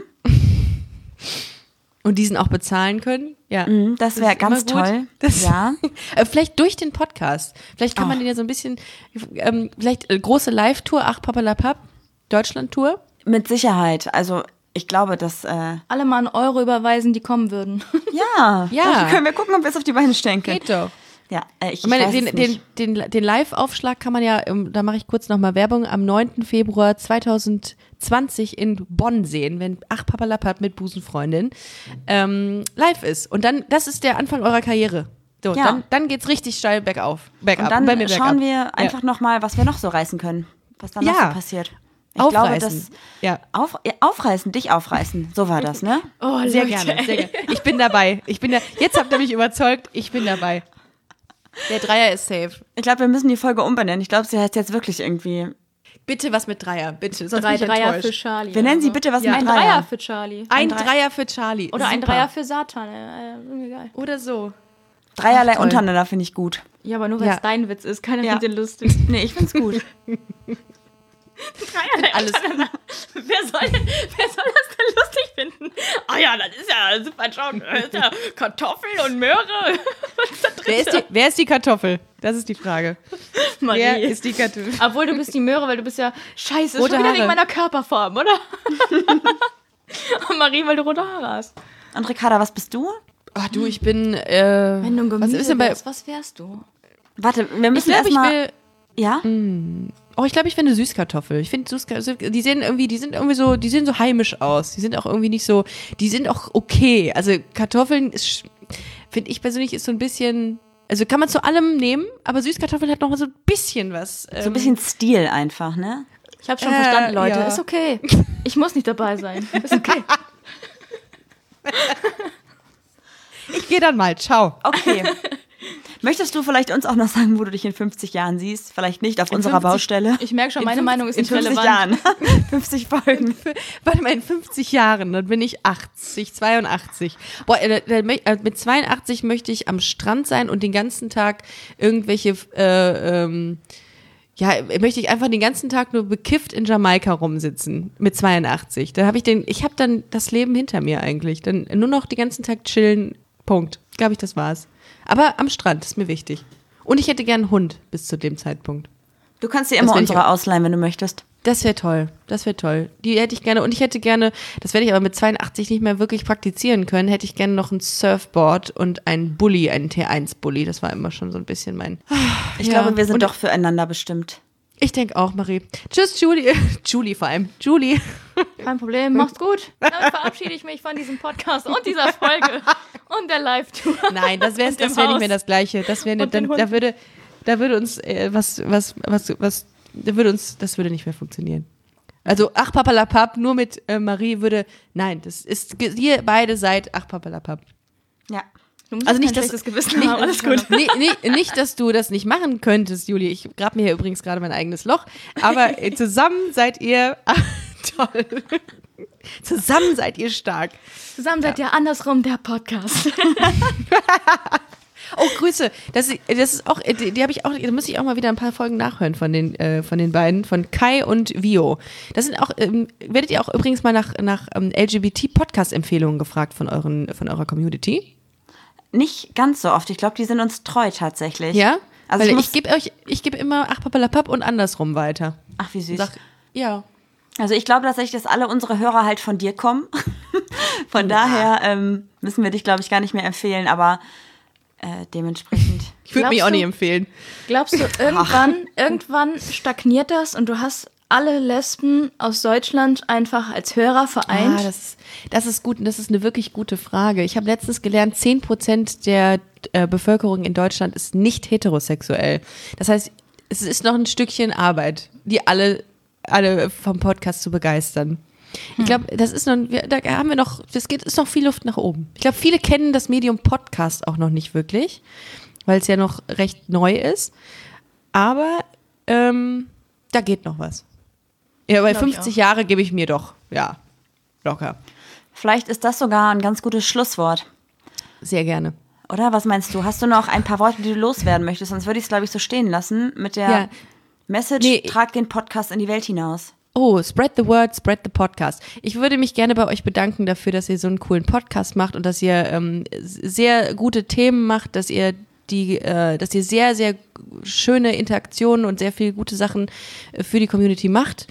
Und diesen auch bezahlen können? Ja. Das wäre ganz toll. Ja. Vielleicht durch den Podcast. Vielleicht kann man den ja so ein bisschen, vielleicht große Live-Tour, ach Papalapap, Deutschland-Tour. Mit Sicherheit. Also ich glaube, dass alle mal einen Euro überweisen, die kommen würden. Ja. Dann können wir gucken, ob wir es auf die Beine stellen können. Geht doch. Ja, ich meine, weiß den Live-Aufschlag kann man ja, da mache ich kurz nochmal Werbung, am 9. Februar 2020 in Bonn sehen, wenn Ach Papalapap mit Busenfreundin live ist. Und dann, das ist der Anfang eurer Karriere. So, dann geht's richtig steil bergab. Und dann schauen wir einfach nochmal, was wir noch so reißen können. Was dann noch so passiert. Ich aufreißen. Glaube, aufreißen, dich aufreißen. So war das, ne? Oh, sehr gerne. Ich bin dabei. Jetzt habt ihr mich überzeugt, ich bin dabei. Der Dreier ist safe. Ich glaube, wir müssen die Folge umbenennen. Ich glaube, sie heißt jetzt wirklich irgendwie. Bitte was mit Dreier, bitte. Sonst 3 bin ich Dreier enttäuscht. für Charlie. Wir nennen sie bitte was mit ein Dreier. Dreier für Charlie. Ein Dreier für Charlie. Oder ein Super. Dreier für Satan. Irgendwie geil. Oder so. Dreierlei untereinander finde ich gut. Ja, aber nur weil es dein Witz ist. Keiner findet den lustig. Nee, ich find's gut. Dreierlei untereinander. Wer soll das denn lustig finden? Ah ja, das ist ja super Joke. Das ist ja Kartoffel und Möhre. Wer ist die Kartoffel? Das ist die Frage. Marie. Wer ist die Kartoffel? Obwohl, du bist die Möhre, weil du bist ja scheiße. Rote Schon wieder Haare. wegen meiner Körperform, oder? Und Marie, weil du rote Haare hast. Und Ricarda, was bist du? Ach du, ich bin. Wenn du ein Gemüse was ist denn wärst, was wärst du? Warte, wir Ich müssen glaube, ich erstmal. will. Ja? Ich glaube, ich finde eine Süßkartoffel. Ich finde die sehen so heimisch aus. Die sind auch irgendwie nicht so, die sind auch okay. Also Kartoffeln finde ich persönlich ist so ein bisschen, also kann man zu allem nehmen, aber Süßkartoffeln hat noch so ein bisschen was. So ein bisschen Stil einfach, ne? Ich habe schon verstanden, Leute. ja. Ist okay. Ich muss nicht dabei sein. Ist okay. Ich gehe dann mal. Ciao. Okay. Möchtest du vielleicht uns auch noch sagen, wo du dich in 50 Jahren siehst? Vielleicht nicht auf unserer Baustelle. Ich merke schon, meine Meinung ist nicht in 50 relevant. Jahren. 50 Folgen. Warte mal, in 50 Jahren, dann bin ich 82. Boah, mit 82 möchte ich am Strand sein und den ganzen Tag irgendwelche, möchte ich einfach den ganzen Tag nur bekifft in Jamaika rumsitzen. Mit 82. Ich habe dann das Leben hinter mir eigentlich. Dann nur noch den ganzen Tag chillen, Punkt. Glaube ich, das war's. Aber am Strand ist mir wichtig. Und ich hätte gern einen Hund bis zu dem Zeitpunkt. Du kannst dir immer unsere ausleihen, wenn du möchtest. Das wäre toll. Die hätte ich gerne. Und ich hätte gerne, das werde ich aber mit 82 nicht mehr wirklich praktizieren können, hätte ich gerne noch ein Surfboard und einen Bulli, einen T1-Bulli. Das war immer schon so ein bisschen mein... Ich glaube, wir sind doch füreinander bestimmt. Ich denke auch, Marie. Tschüss, Julie. Julie vor allem. Julie. Kein Problem, macht's gut. Damit verabschiede ich mich von diesem Podcast und dieser Folge und der Live-Tour. Nein, das wäre nicht mehr das Gleiche. Das wäre da würde uns das würde nicht mehr funktionieren. Also, ach papalapap, nur mit Marie nein, das ist, ihr beide seid ach papalapap. Ja. Du musst also nicht, dass das Gewissen haben, alles gut. Nicht, dass du das nicht machen könntest, Julie. Ich grab mir hier übrigens gerade mein eigenes Loch. Aber zusammen seid ihr toll. Zusammen seid ihr stark. Zusammen seid ihr andersrum der Podcast. Oh, Grüße. Das ist auch, die habe ich auch, da muss ich auch mal wieder ein paar Folgen nachhören von den beiden, von Kai und Vio. Das sind auch, werdet ihr auch übrigens mal nach LGBT-Podcast-Empfehlungen gefragt von eurer Community? Nicht ganz so oft. Ich glaube, die sind uns treu tatsächlich. Ja? Also ich gebe immer ach papalapap und andersrum weiter. Ach, wie süß. Ja. Also ich glaube tatsächlich, dass alle unsere Hörer halt von dir kommen. Von daher müssen wir dich, glaube ich, gar nicht mehr empfehlen, aber dementsprechend. Ich würde mich auch nicht empfehlen. Glaubst du, irgendwann stagniert das und du hast alle Lesben aus Deutschland einfach als Hörer vereint? Das ist gut und das ist eine wirklich gute Frage. Ich habe letztens gelernt, 10% der Bevölkerung in Deutschland ist nicht heterosexuell. Das heißt, es ist noch ein Stückchen Arbeit, die alle vom Podcast zu begeistern. Ich glaube, das ist ist noch viel Luft nach oben. Ich glaube, viele kennen das Medium Podcast auch noch nicht wirklich, weil es ja noch recht neu ist. Aber da geht noch was. Ja, bei 50 Jahre gebe ich mir doch, ja, locker. Vielleicht ist das sogar ein ganz gutes Schlusswort. Sehr gerne. Oder? Was meinst du? Hast du noch ein paar Worte, die du loswerden möchtest? Sonst würde ich es, glaube ich, so stehen lassen mit der Message, trag den Podcast in die Welt hinaus. Oh, spread the word, spread the podcast. Ich würde mich gerne bei euch bedanken dafür, dass ihr so einen coolen Podcast macht und dass ihr sehr gute Themen macht, dass ihr sehr, sehr schöne Interaktionen und sehr viele gute Sachen für die Community macht.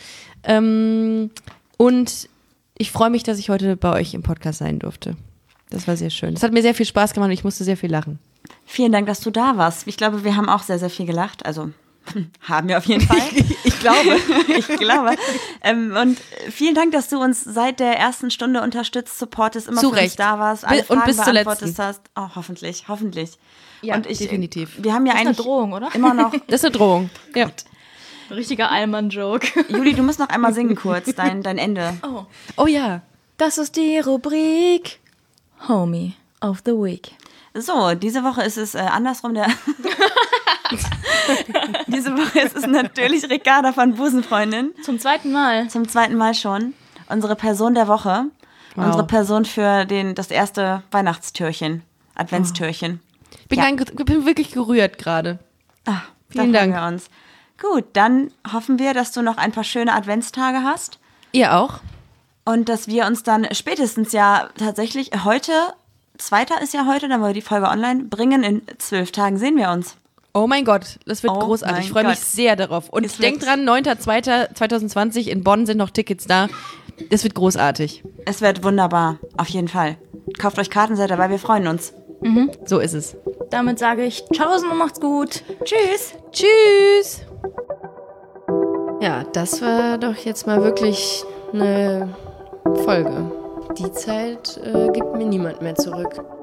Und ich freue mich, dass ich heute bei euch im Podcast sein durfte. Das war sehr schön. Das hat mir sehr viel Spaß gemacht und ich musste sehr viel lachen. Vielen Dank, dass du da warst. Ich glaube, wir haben auch sehr, sehr viel gelacht. Also haben wir auf jeden Fall. Ich glaube. Und vielen Dank, dass du uns seit der ersten Stunde unterstützt, supportest, immer für uns da warst, alle Fragen bis beantwortet hast. Oh, hoffentlich. Ja, und definitiv. Wir haben ja eigentlich eine Drohung, oder? Immer noch. Das ist eine Drohung. Ja. Richtiger Allmann-Joke. Juli, du musst noch einmal singen kurz, dein Ende. Oh ja. Das ist die Rubrik Homie of the Week. So, diese Woche ist es andersrum. Diese Woche ist es natürlich Ricarda von Busenfreundin. Zum zweiten Mal. Zum zweiten Mal schon. Unsere Person der Woche. Wow. Unsere Person für das erste Weihnachtstürchen, Adventstürchen. Ich bin wirklich gerührt gerade. Vielen Dank. Wir uns. Gut, dann hoffen wir, dass du noch ein paar schöne Adventstage hast. Ihr auch. Und dass wir uns dann spätestens ja tatsächlich heute, 2. ist ja heute, dann wollen wir die Folge online bringen. In 12 Tagen sehen wir uns. Oh mein Gott, das wird großartig. Ich freue mich sehr darauf. Und denkt dran, 9.2.2020 in Bonn sind noch Tickets da. Das wird großartig. Es wird wunderbar, auf jeden Fall. Kauft euch Karten, seid dabei, wir freuen uns. Mhm. So ist es. Damit sage ich Tschaußen und macht's gut. Tschüss. Tschüss. Ja, das war doch jetzt mal wirklich eine Folge. Die Zeit gibt mir niemand mehr zurück.